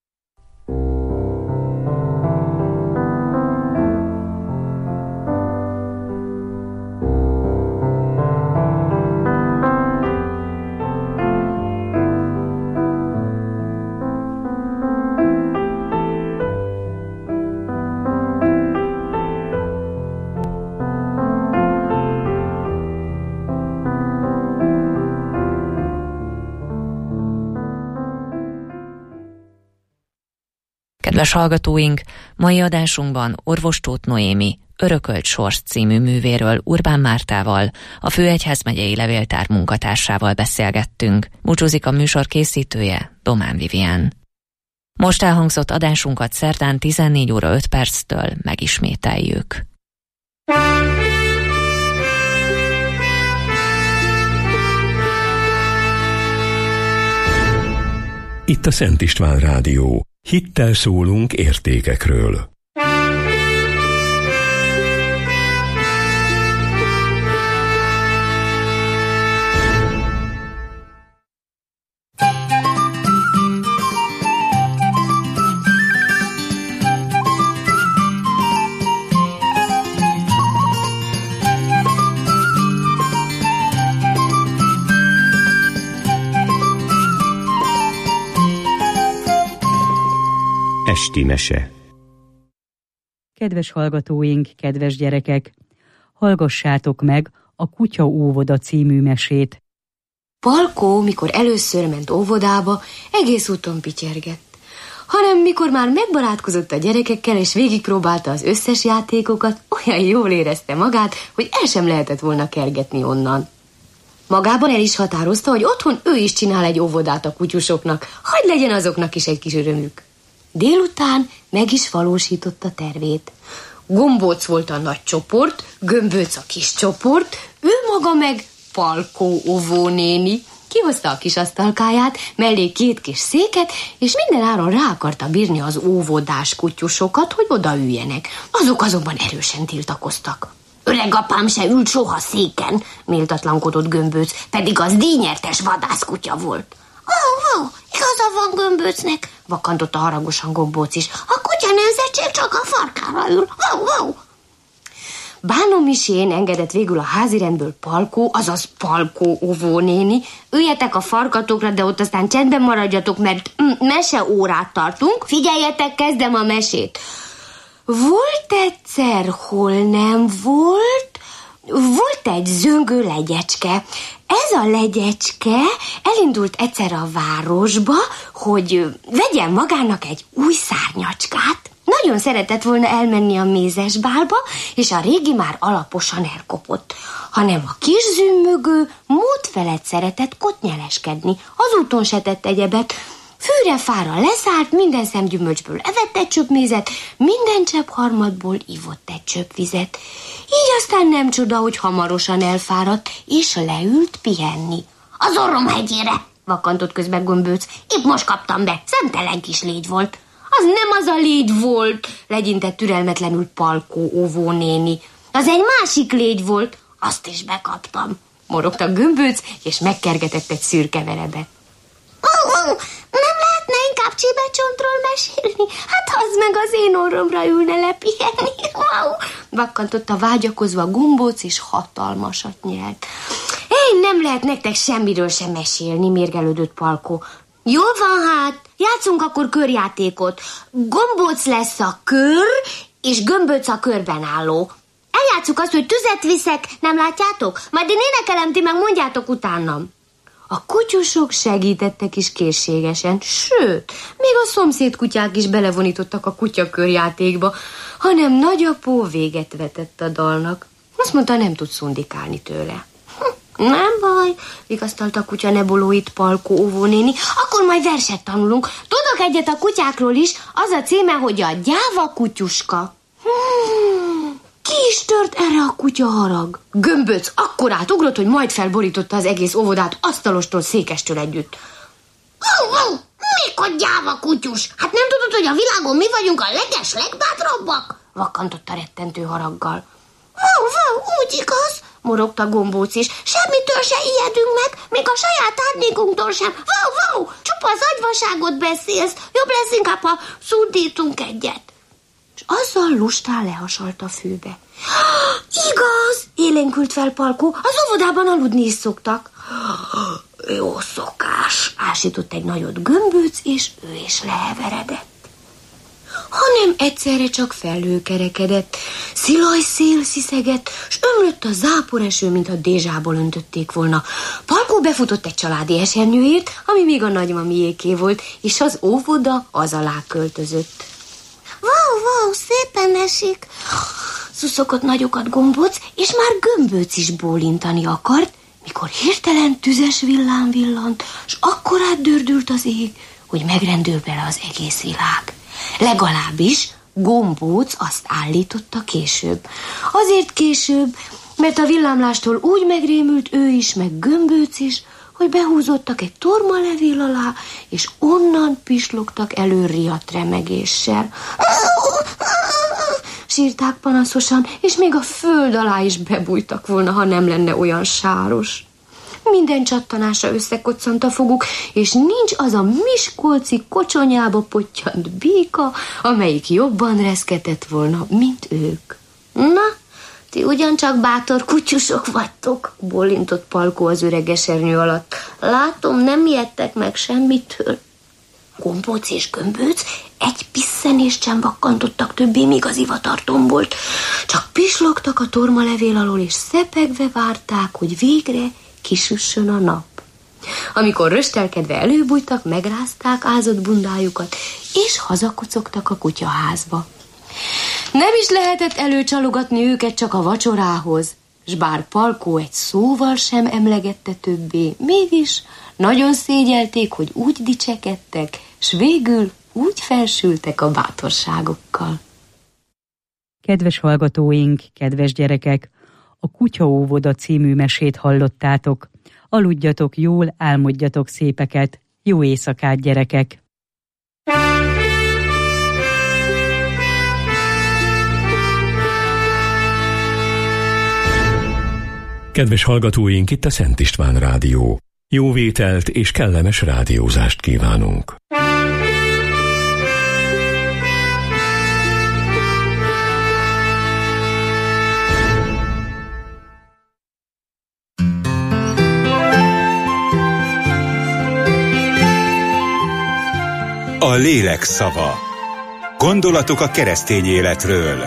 Kedves hallgatóink, mai adásunkban orvos Tóth Noémi Örökölt sors című művéről Urbán Mártával, a Főegyházmegyei Levéltár munkatársával beszélgettünk. Búcsúzik a műsor készítője, Domán Vivien. Most elhangzott adásunkat szerdán 14 óra 5 perctől megismételjük. Itt a Szent István Rádió. Hittel szólunk értékekről. Esti mese. Kedves hallgatóink, kedves gyerekek, hallgassátok meg a Kutya óvoda című mesét. Palkó, mikor először ment óvodába, egész úton pityergett. Hanem mikor már megbarátkozott a gyerekekkel, és végigpróbálta az összes játékokat, olyan jól érezte magát, hogy el sem lehetett volna kergetni onnan. Magában el is határozta, hogy otthon ő is csinál egy óvodát a kutyusoknak, hadd legyen azoknak is egy kis örömük. Délután meg is valósította tervét. Gombóc volt a nagy csoport, Gömböc a kis csoport, ő maga meg Palkó óvónéni. Kihozta a kis asztalkáját, mellé 2 kis széket, és minden áron rá akarta bírni az óvodás kutyusokat, hogy odaüljenek. Azok azonban erősen tiltakoztak. Öreg apám se ült soha széken, méltatlankodott Gömböc, pedig az díjnyertes vadászkutya volt. Igaza van Gömböcnek, vakantotta haragosan Gombóc is. A kutya nemzetség csak a farkára ül. Bánomisén engedett végül a házirendből Palkó, azaz Palkó óvónéni. Üljetek a farkatokra, de ott aztán csendben maradjatok, mert meseórát tartunk. Figyeljetek, kezdem a mesét. Volt egyszer, hol nem volt? Volt egy zöngő legyecske. Ez a legyecske elindult egyszer a városba, hogy vegyen magának egy új szárnyacskát. Nagyon szeretett volna elmenni a mézesbálba, és a régi már alaposan elkopott. Hanem a kis zümmögő mód felett szeretett kotnyeleskedni. Az úton se tett egyebet. Fűre-fára leszállt, minden szemgyümölcsből evett egy csöpp mézet, minden csepp harmadból ivott egy csöpp vizet. Így aztán nem csoda, hogy hamarosan elfáradt, és leült pihenni. Az orrom hegyére, vakantott közben Gömböc. Épp most kaptam be, szemtelen kis légy volt. Az nem az a légy volt, legyintett türelmetlenül Palkó óvónéni. Az egy másik légy volt, azt is bekaptam, morogta Gömböc, és megkergetett egy szürke verebet. Nem lehetne inkább csibecsontról mesélni? Hát az meg az én orromra ülne lepihenni. Vakkantotta vágyakozva Gombóc, és hatalmasat nyelt. Nem lehet nektek semmiről sem mesélni, mérgelődött Palkó. Jól van hát, játszunk akkor körjátékot. Gombóc lesz a kör, és Gömböc a körben álló. Eljátszuk azt, hogy tüzet viszek, nem látjátok? Majd én énekelem, ti meg mondjátok utánam. A kutyusok segítettek is készségesen, sőt, még a szomszéd kutyák is belevonítottak a kutyakörjátékba, hanem nagyapó véget vetett a dalnak. Azt mondta, nem tud szundikálni tőle. Nem baj, vigasztalta a kutya nebolóit Palkó óvónéni, akkor majd verset tanulunk. Tudok egyet a kutyákról is, az a címe, hogy a gyáva kutyuska. Ki is tört erre a kutya harag? Gömböc akkorát ugrott, hogy majd felborította az egész óvodát asztalostól, székestől együtt. Mikor gyáva kutyus? Hát nem tudod, hogy a világon mi vagyunk a legbátrabbak? Vakkantotta rettentő haraggal. Úgy igaz, morogta Gombóc is. Semmitől se ijedünk meg, még a saját árnyékunktól sem. Csupa az agyvaságot beszélsz. Jobb lesz inkább, ha szundítunk egyet. És azzal lustán lehasalt a fűbe. Igaz, élénkült fel Palkó, az óvodában aludni is szoktak. Jó szokás, ásított egy nagyot Gömböc, és ő is leheveredett. Hanem egyszerre csak felhőkerekedett, szilajszél sziszegett, s ömlött a záporeső, mintha dézsából öntötték volna. Palkó befutott egy családi esernyőért, ami még a nagymamiéké volt, és az óvoda az alá költözött. Wow, szépen esik, szuszogott nagyokat Gombóc, és már Gömböc is bólintani akart, mikor hirtelen tüzes villám villant, s akkorát dördült az ég, hogy megrendül bele az egész világ. Legalábbis Gombóc azt állította később. Azért később, mert a villámlástól úgy megrémült ő is, meg Gömböc is, hogy behúzottak egy tormalevél alá, és onnan pislogtak elő riadt remegéssel. Sírták panaszosan, és még a föld alá is bebújtak volna, ha nem lenne olyan sáros. Minden csattanásra összekoccant a foguk, és nincs az a miskolci kocsonyába pottyant béka, amelyik jobban reszketett volna, mint ők. Na, ti ugyancsak bátor kutyusok vagytok, bólintott Palkó az öreg esernyő alatt. Látom, nem ijedtek meg semmitől. Gombóc és Gömböc egy pisszenést sem vakkantottak többé, míg az ivatar tombolt. Csak pislogtak a tormalevél alól, és szepegve várták, hogy végre kisüssön a nap. Amikor röstelkedve előbújtak, megrázták ázott bundájukat, és hazakocogtak a kutyaházba. Nem is lehetett előcsalogatni őket csak a vacsorához, s bár Palkó egy szóval sem emlegette többé, mégis nagyon szégyelték, hogy úgy dicsekedtek, s végül úgy felsültek a bátorságokkal. Kedves hallgatóink, kedves gyerekek, a Kutyaóvoda című mesét hallottátok. Aludjatok jól, álmodjatok szépeket. Jó éjszakát, gyerekek! Kedves hallgatóink, itt a Szent István Rádió. Jó vételt és kellemes rádiózást kívánunk. A lélek szava. Gondolatok a keresztény életről.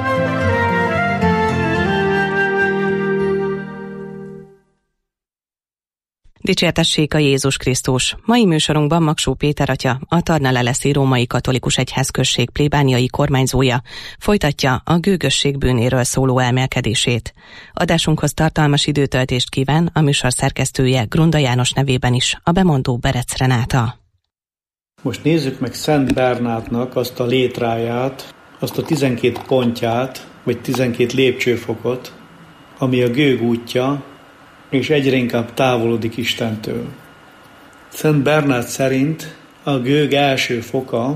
Dicsértessék a Jézus Krisztus! Mai műsorunkban Magsó Péter atya, a Tarna-Leleszi Római Katolikus Egyházközség plébániai kormányzója folytatja a gőgösség bűnéről szóló elmélkedését. Adásunkhoz tartalmas időtöltést kíván a műsor szerkesztője Grunda János nevében is, a bemondó Berec Renáta. Most nézzük meg Szent Bernátnak azt a létráját, azt a 12 pontját, vagy 12 lépcsőfokot, ami a gőg útja, és egyre inkább távolodik Istentől. Szent Bernát szerint a gőg első foka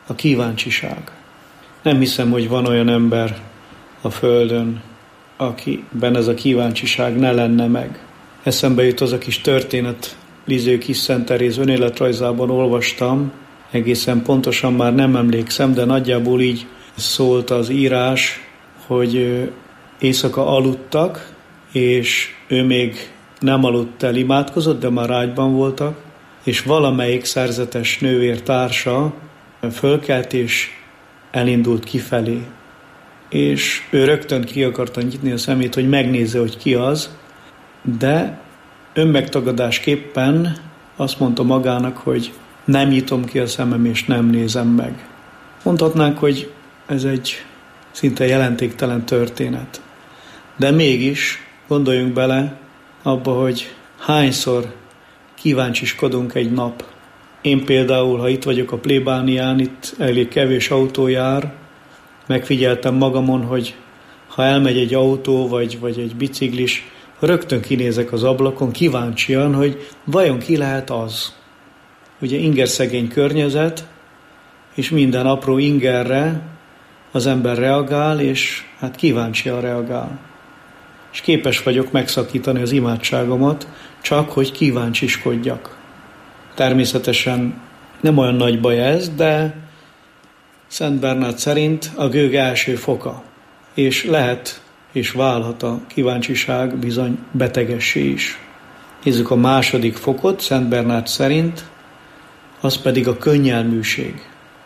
a kíváncsiság. Nem hiszem, hogy van olyan ember a Földön, akiben ez a kíváncsiság ne lenne meg. Eszembe jut az a kis történet, Liző Kis Szent Teréz önéletrajzában olvastam, egészen pontosan már nem emlékszem, de nagyjából így szólt az írás, hogy éjszaka aludtak, és ő még nem aludt el, imádkozott, de már ágyban voltak, és valamelyik szerzetes nővér társa fölkelt, és elindult kifelé. És ő rögtön ki akarta nyitni a szemét, hogy megnézze, hogy ki az, de önmegtagadásképpen azt mondta magának, hogy nem nyitom ki a szemem, és nem nézem meg. Mondhatnánk, hogy ez egy szinte jelentéktelen történet. De mégis gondoljunk bele abba, hogy hányszor kíváncsiskodunk egy nap. Én például, ha itt vagyok a plébánián, itt elég kevés autó jár, megfigyeltem magamon, hogy ha elmegy egy autó, vagy egy biciklis, rögtön kinézek az ablakon, kíváncsian, hogy vajon ki lehet az. Ugye ingerszegény környezet, és minden apró ingerre az ember reagál, és hát kíváncsian reagál. És képes vagyok megszakítani az imádságomat, csak hogy kíváncsiskodjak. Természetesen nem olyan nagy baj ez, de Szent Bernát szerint a gőg első foka, és lehet és válhat a kíváncsiság bizony betegessé is. Nézzük a második fokot, Szent Bernát szerint, az pedig a könnyelműség.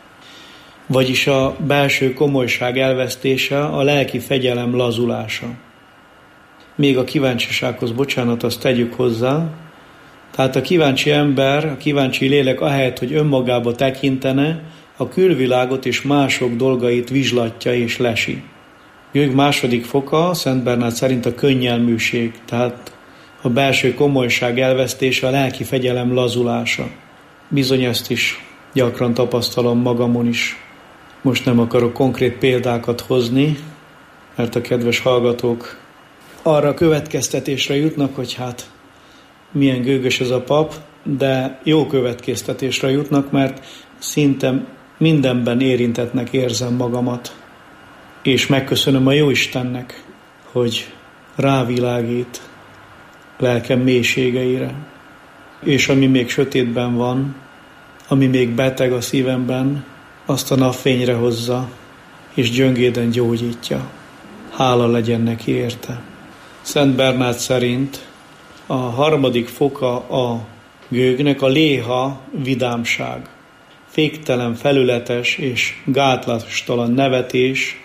Vagyis a belső komolyság elvesztése, a lelki fegyelem lazulása. Még a kíváncsisághoz, bocsánat, azt tegyük hozzá, tehát a kíváncsi ember, a kíváncsi lélek ahelyett, hogy önmagába tekintene, a külvilágot és mások dolgait vizslatja és lesi. Gőg második foka, Szent Bernát szerint a könnyelműség, tehát a belső komolyság elvesztése, a lelki fegyelem lazulása. Bizony ezt is gyakran tapasztalom magamon is. Most nem akarok konkrét példákat hozni, mert a kedves hallgatók arra a következtetésre jutnak, hogy hát milyen gőgös ez a pap, de jó következtetésre jutnak, mert szinte mindenben érintettnek érzem magamat. És megköszönöm a Jóistennek, hogy rávilágít lelkem mélységeire. És ami még sötétben van, ami még beteg a szívemben, azt a napfényre hozza, és gyöngéden gyógyítja. Hála legyen neki érte. Szent Bernát szerint a harmadik foka a gőgnek a léha vidámság. Féktelen, felületes és gátlástalan nevetés,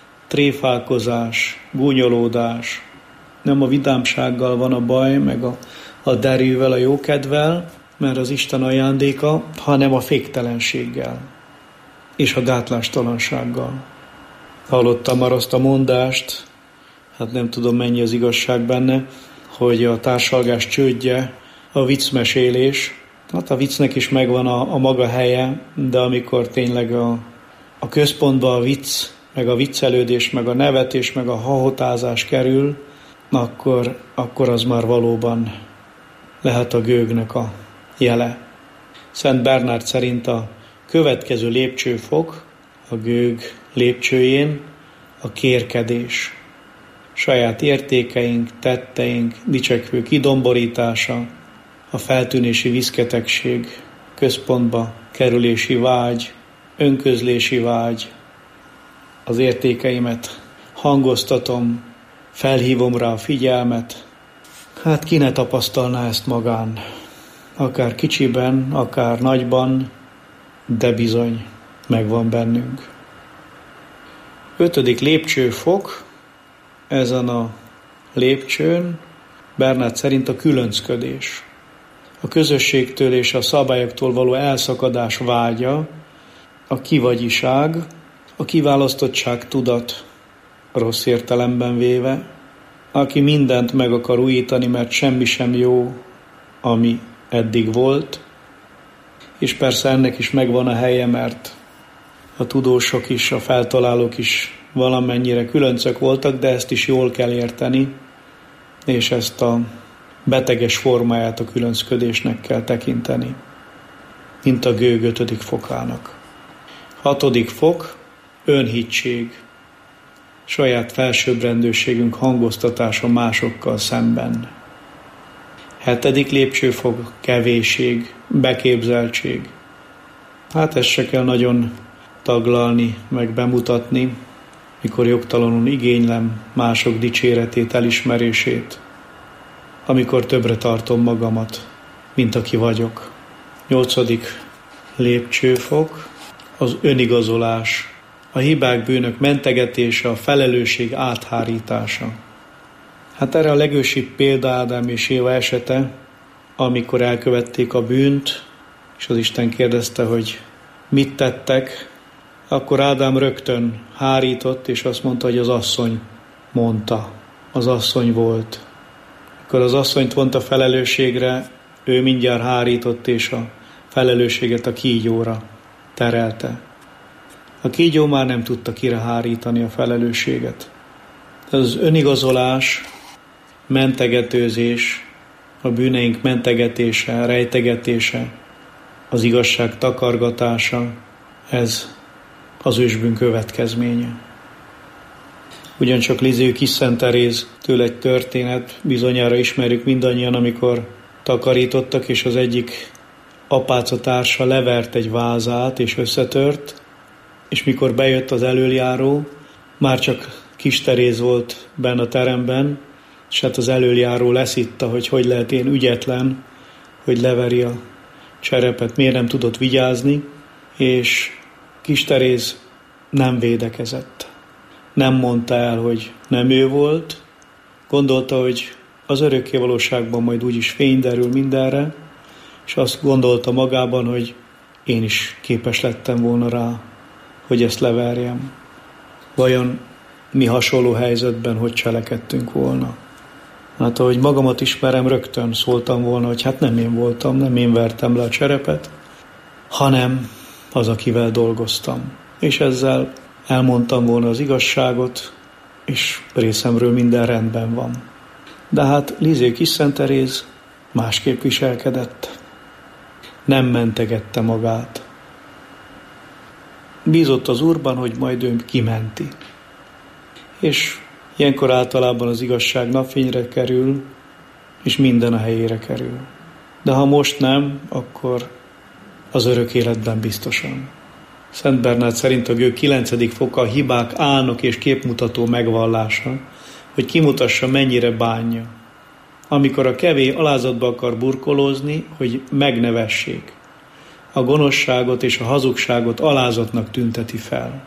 tréfálkozás, gúnyolódás. Nem a vidámsággal van a baj, meg a derűvel, a jókedvel, mert az Isten ajándéka, hanem a féktelenséggel és a gátlástalansággal. Hallottam már azt a mondást, hát nem tudom mennyi az igazság benne, hogy a társalgás csődje a viccmesélés. Hát a viccnek is megvan a maga helye, de amikor tényleg a központba a vicc, meg a viccelődés, meg a nevetés, meg a hahotázás kerül, akkor az már valóban lehet a gőgnek a jele. Szent Bernát szerint a következő lépcsőfok a gőg lépcsőjén a kérkedés. Saját értékeink, tetteink, dicsekvő kidomborítása, a feltűnési viszketegség, központba kerülési vágy, önközlési vágy, az értékeimet hangoztatom, felhívom rá a figyelmet. Hát ki ne tapasztalná ezt magán, akár kicsiben, akár nagyban, de bizony megvan bennünk. 5. lépcsőfok, ezen a lépcsőn Bernát szerint a különcködés. A közösségtől és a szabályoktól való elszakadás vágya, a kivagyiság, a kiválasztottság tudat, rossz értelemben véve, aki mindent meg akar újítani, mert semmi sem jó, ami eddig volt, és persze ennek is megvan a helye, mert a tudósok is, a feltalálók is valamennyire különcök voltak, de ezt is jól kell érteni, és ezt a beteges formáját a különcködésnek kell tekinteni, mint a gőg 5. fokának. 6. fok, önhittség. Saját felsőbbrendűségünk hangoztatása másokkal szemben. 7. lépcsőfok, kevésség, beképzeltség. Hát ezt se kell nagyon taglalni, meg bemutatni, mikor jogtalanul igénylem mások dicséretét, elismerését, amikor többre tartom magamat, mint aki vagyok. 8. lépcsőfok, az önigazolás, a hibák, bűnök mentegetése, a felelősség áthárítása. Hát erre a legősibb példa Ádám és Éva esete, amikor elkövették a bűnt, és az Isten kérdezte, hogy mit tettek, akkor Ádám rögtön hárított, és azt mondta, hogy az asszony mondta, az asszony volt. Akkor az asszonyt vonta felelősségre, ő mindjárt hárított, és a felelősséget a kígyóra terelte. A kígyó már nem tudta kire hárítani a felelősséget. Az önigazolás, mentegetőzés, a bűneink mentegetése, rejtegetése, az igazság takargatása, ez az ősbűn következménye. Ugyancsak Lizée Kis Szent Teréz tőle egy történet, bizonyára ismerjük mindannyian, amikor takarítottak, és az egyik apácatársa levert egy vázát, és összetört, és mikor bejött az elöljáró, már csak Kis Teréz volt benne a teremben, és hát az elöljáró leszitta, hogy lehet én ügyetlen, hogy leveri a cserepet, miért nem tudott vigyázni, és Kis Teréz nem védekezett. Nem mondta el, hogy nem ő volt, gondolta, hogy az örökkévalóságban majd úgyis fény derül mindenre, és azt gondolta magában, hogy én is képes lettem volna rá, hogy ezt leverjem. Vajon mi hasonló helyzetben hogy cselekedtünk volna? Hát ahogy magamat ismerem, rögtön szóltam volna, hogy hát nem én voltam, nem én vertem le a cserepet, hanem az, akivel dolgoztam. És ezzel elmondtam volna az igazságot, és részemről minden rendben van. De hát Lizée Kis Szent Teréz másképp viselkedett. Nem mentegette magát. Bízott az Úrban, hogy majd ő kimenti. És ilyenkor általában az igazság napfényre kerül, és minden a helyére kerül. De ha most nem, akkor az örök életben biztosan. Szent Bernát szerint a gő 9. foka a hibák álnok és képmutató megvallása, hogy kimutassa, mennyire bánja. Amikor a kevély alázatba akar burkolózni, hogy megnevessék. A gonoszságot és a hazugságot alázatnak tünteti fel.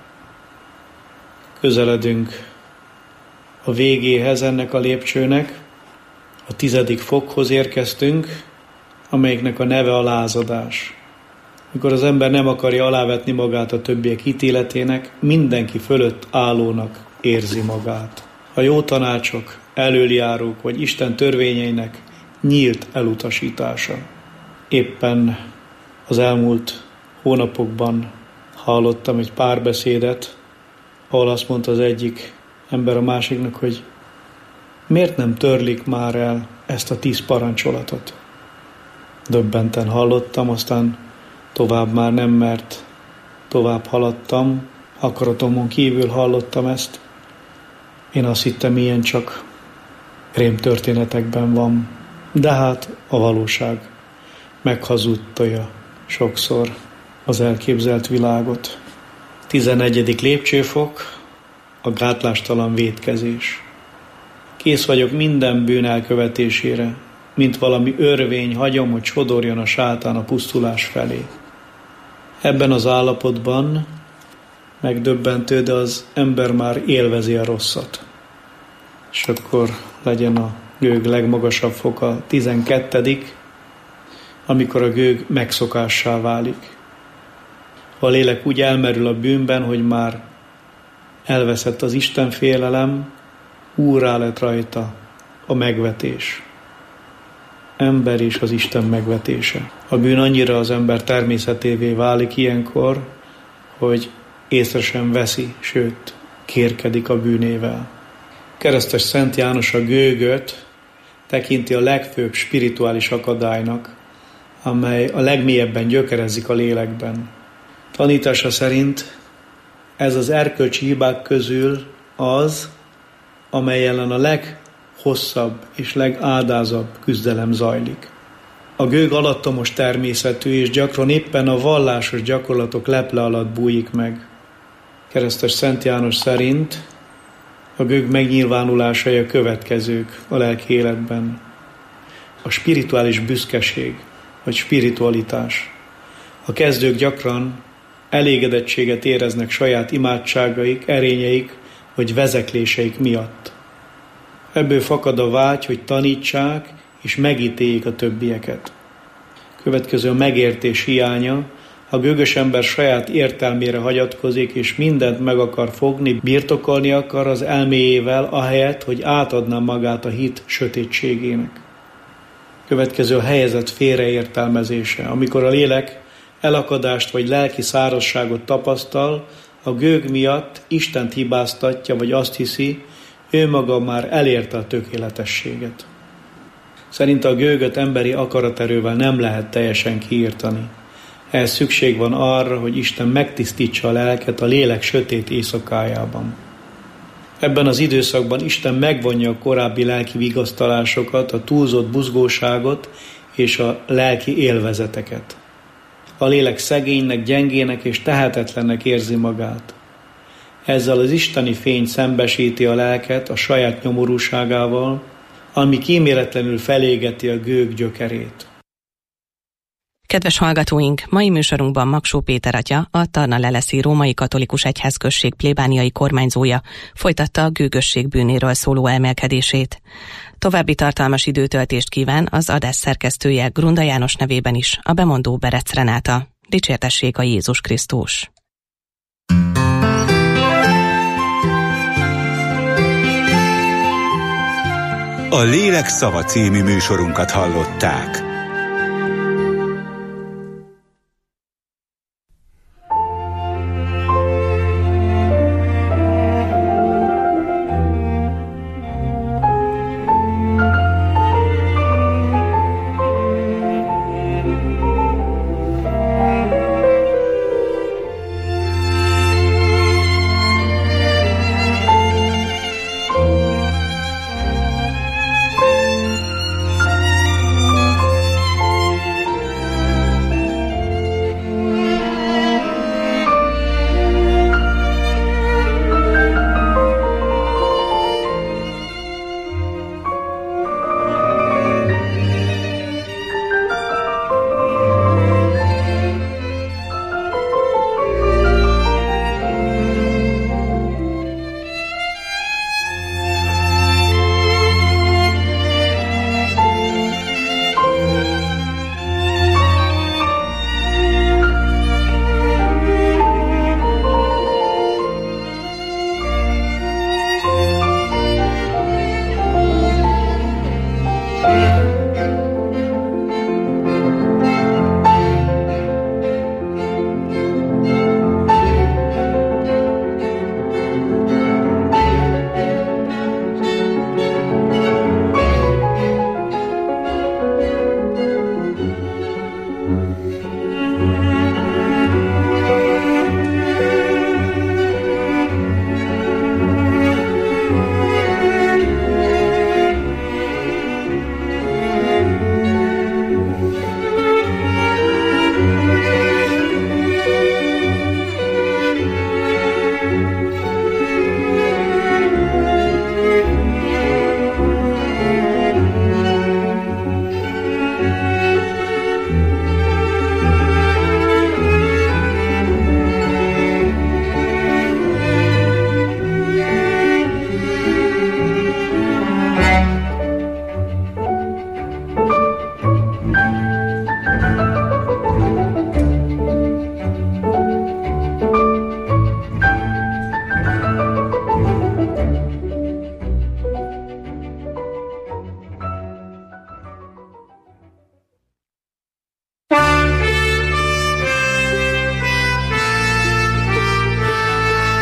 Közeledünk a végéhez ennek a lépcsőnek, a 10. fokhoz érkeztünk, amelyiknek a neve a lázadás. Mikor az ember nem akarja alávetni magát a többiek ítéletének, mindenki fölött állónak érzi magát. A jó tanácsok, elöljárók vagy Isten törvényeinek nyílt elutasítása. Éppen az elmúlt hónapokban hallottam egy párbeszédet, ahol azt mondta az egyik ember a másiknak, hogy miért nem törlik már el ezt a 10 parancsolatot. Döbbenten hallottam, aztán tovább már nem, mert tovább haladtam, akaratomon kívül hallottam ezt. Én azt hittem, ilyen csak rémtörténetekben van. De hát a valóság meghazudtolja sokszor az elképzelt világot. 11. lépcsőfok, a gátlástalan vétkezés. Kész vagyok minden bűn elkövetésére, mint valami örvény, hagyom, hogy sodorjon a sátán a pusztulás felé. Ebben az állapotban megdöbbentő, de az ember már élvezi a rosszat. És akkor legyen a gőg legmagasabb foka, 12., amikor a gőg megszokássá válik. A lélek úgy elmerül a bűnben, hogy már elveszett az Isten félelem, úrrá lett rajta a megvetés. Ember és az Isten megvetése. A bűn annyira az ember természetévé válik ilyenkor, hogy észre sem veszi, sőt, kérkedik a bűnével. Keresztes Szent János a gőgöt tekinti a legfőbb spirituális akadálynak, amely a legmélyebben gyökerezik a lélekben. Tanítása szerint ez az erkölcsi hibák közül az, amely ellen a leghosszabb és legádázabb küzdelem zajlik. A gőg alattomos természetű, és gyakran éppen a vallásos gyakorlatok leple alatt bújik meg. Keresztes Szent János szerint a gőg megnyilvánulásai a következők a lelki életben. A spirituális büszkeség, vagy spiritualitás. A kezdők gyakran elégedettséget éreznek saját imádságaik, erényeik, vagy vezekléseik miatt. Ebből fakad a vágy, hogy tanítsák és megítéljék a többieket. Következő a megértés hiánya. A gőgös ember saját értelmére hagyatkozik, és mindent meg akar fogni, birtokolni akar az elméjével, ahelyett, hogy átadná magát a hit sötétségének. Következő a helyezet félreértelmezése. Amikor a lélek elakadást vagy lelki szárazságot tapasztal, a gőg miatt Istent hibáztatja, vagy azt hiszi, ő maga már elérte a tökéletességet. Szerinte a gőgöt emberi akaraterővel nem lehet teljesen kiirtani. Ehhez szükség van arra, hogy Isten megtisztítsa a lelket a lélek sötét éjszakájában. Ebben az időszakban Isten megvonja a korábbi lelki vigasztalásokat, a túlzott buzgóságot és a lelki élvezeteket. A lélek szegénynek, gyengének és tehetetlennek érzi magát. Ezzel az isteni fény szembesíti a lelket a saját nyomorúságával, ami kíméletlenül felégeti a gőg gyökerét. Kedves hallgatóink, mai műsorunkban Magsó Péter atya, a Tarna-Leleszi Római Katolikus Egyházközség plébániai kormányzója folytatta a gőgösség bűnéről szóló elmélkedését. További tartalmas időtöltést kíván az adás szerkesztője Grunda János nevében is, a bemondó Berec Renáta. Dicsértessék a Jézus Krisztus! A Lélek Szava című műsorunkat hallották.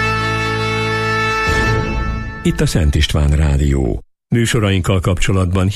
Itt a Szent István Rádió. Műsorainkkal kapcsolatban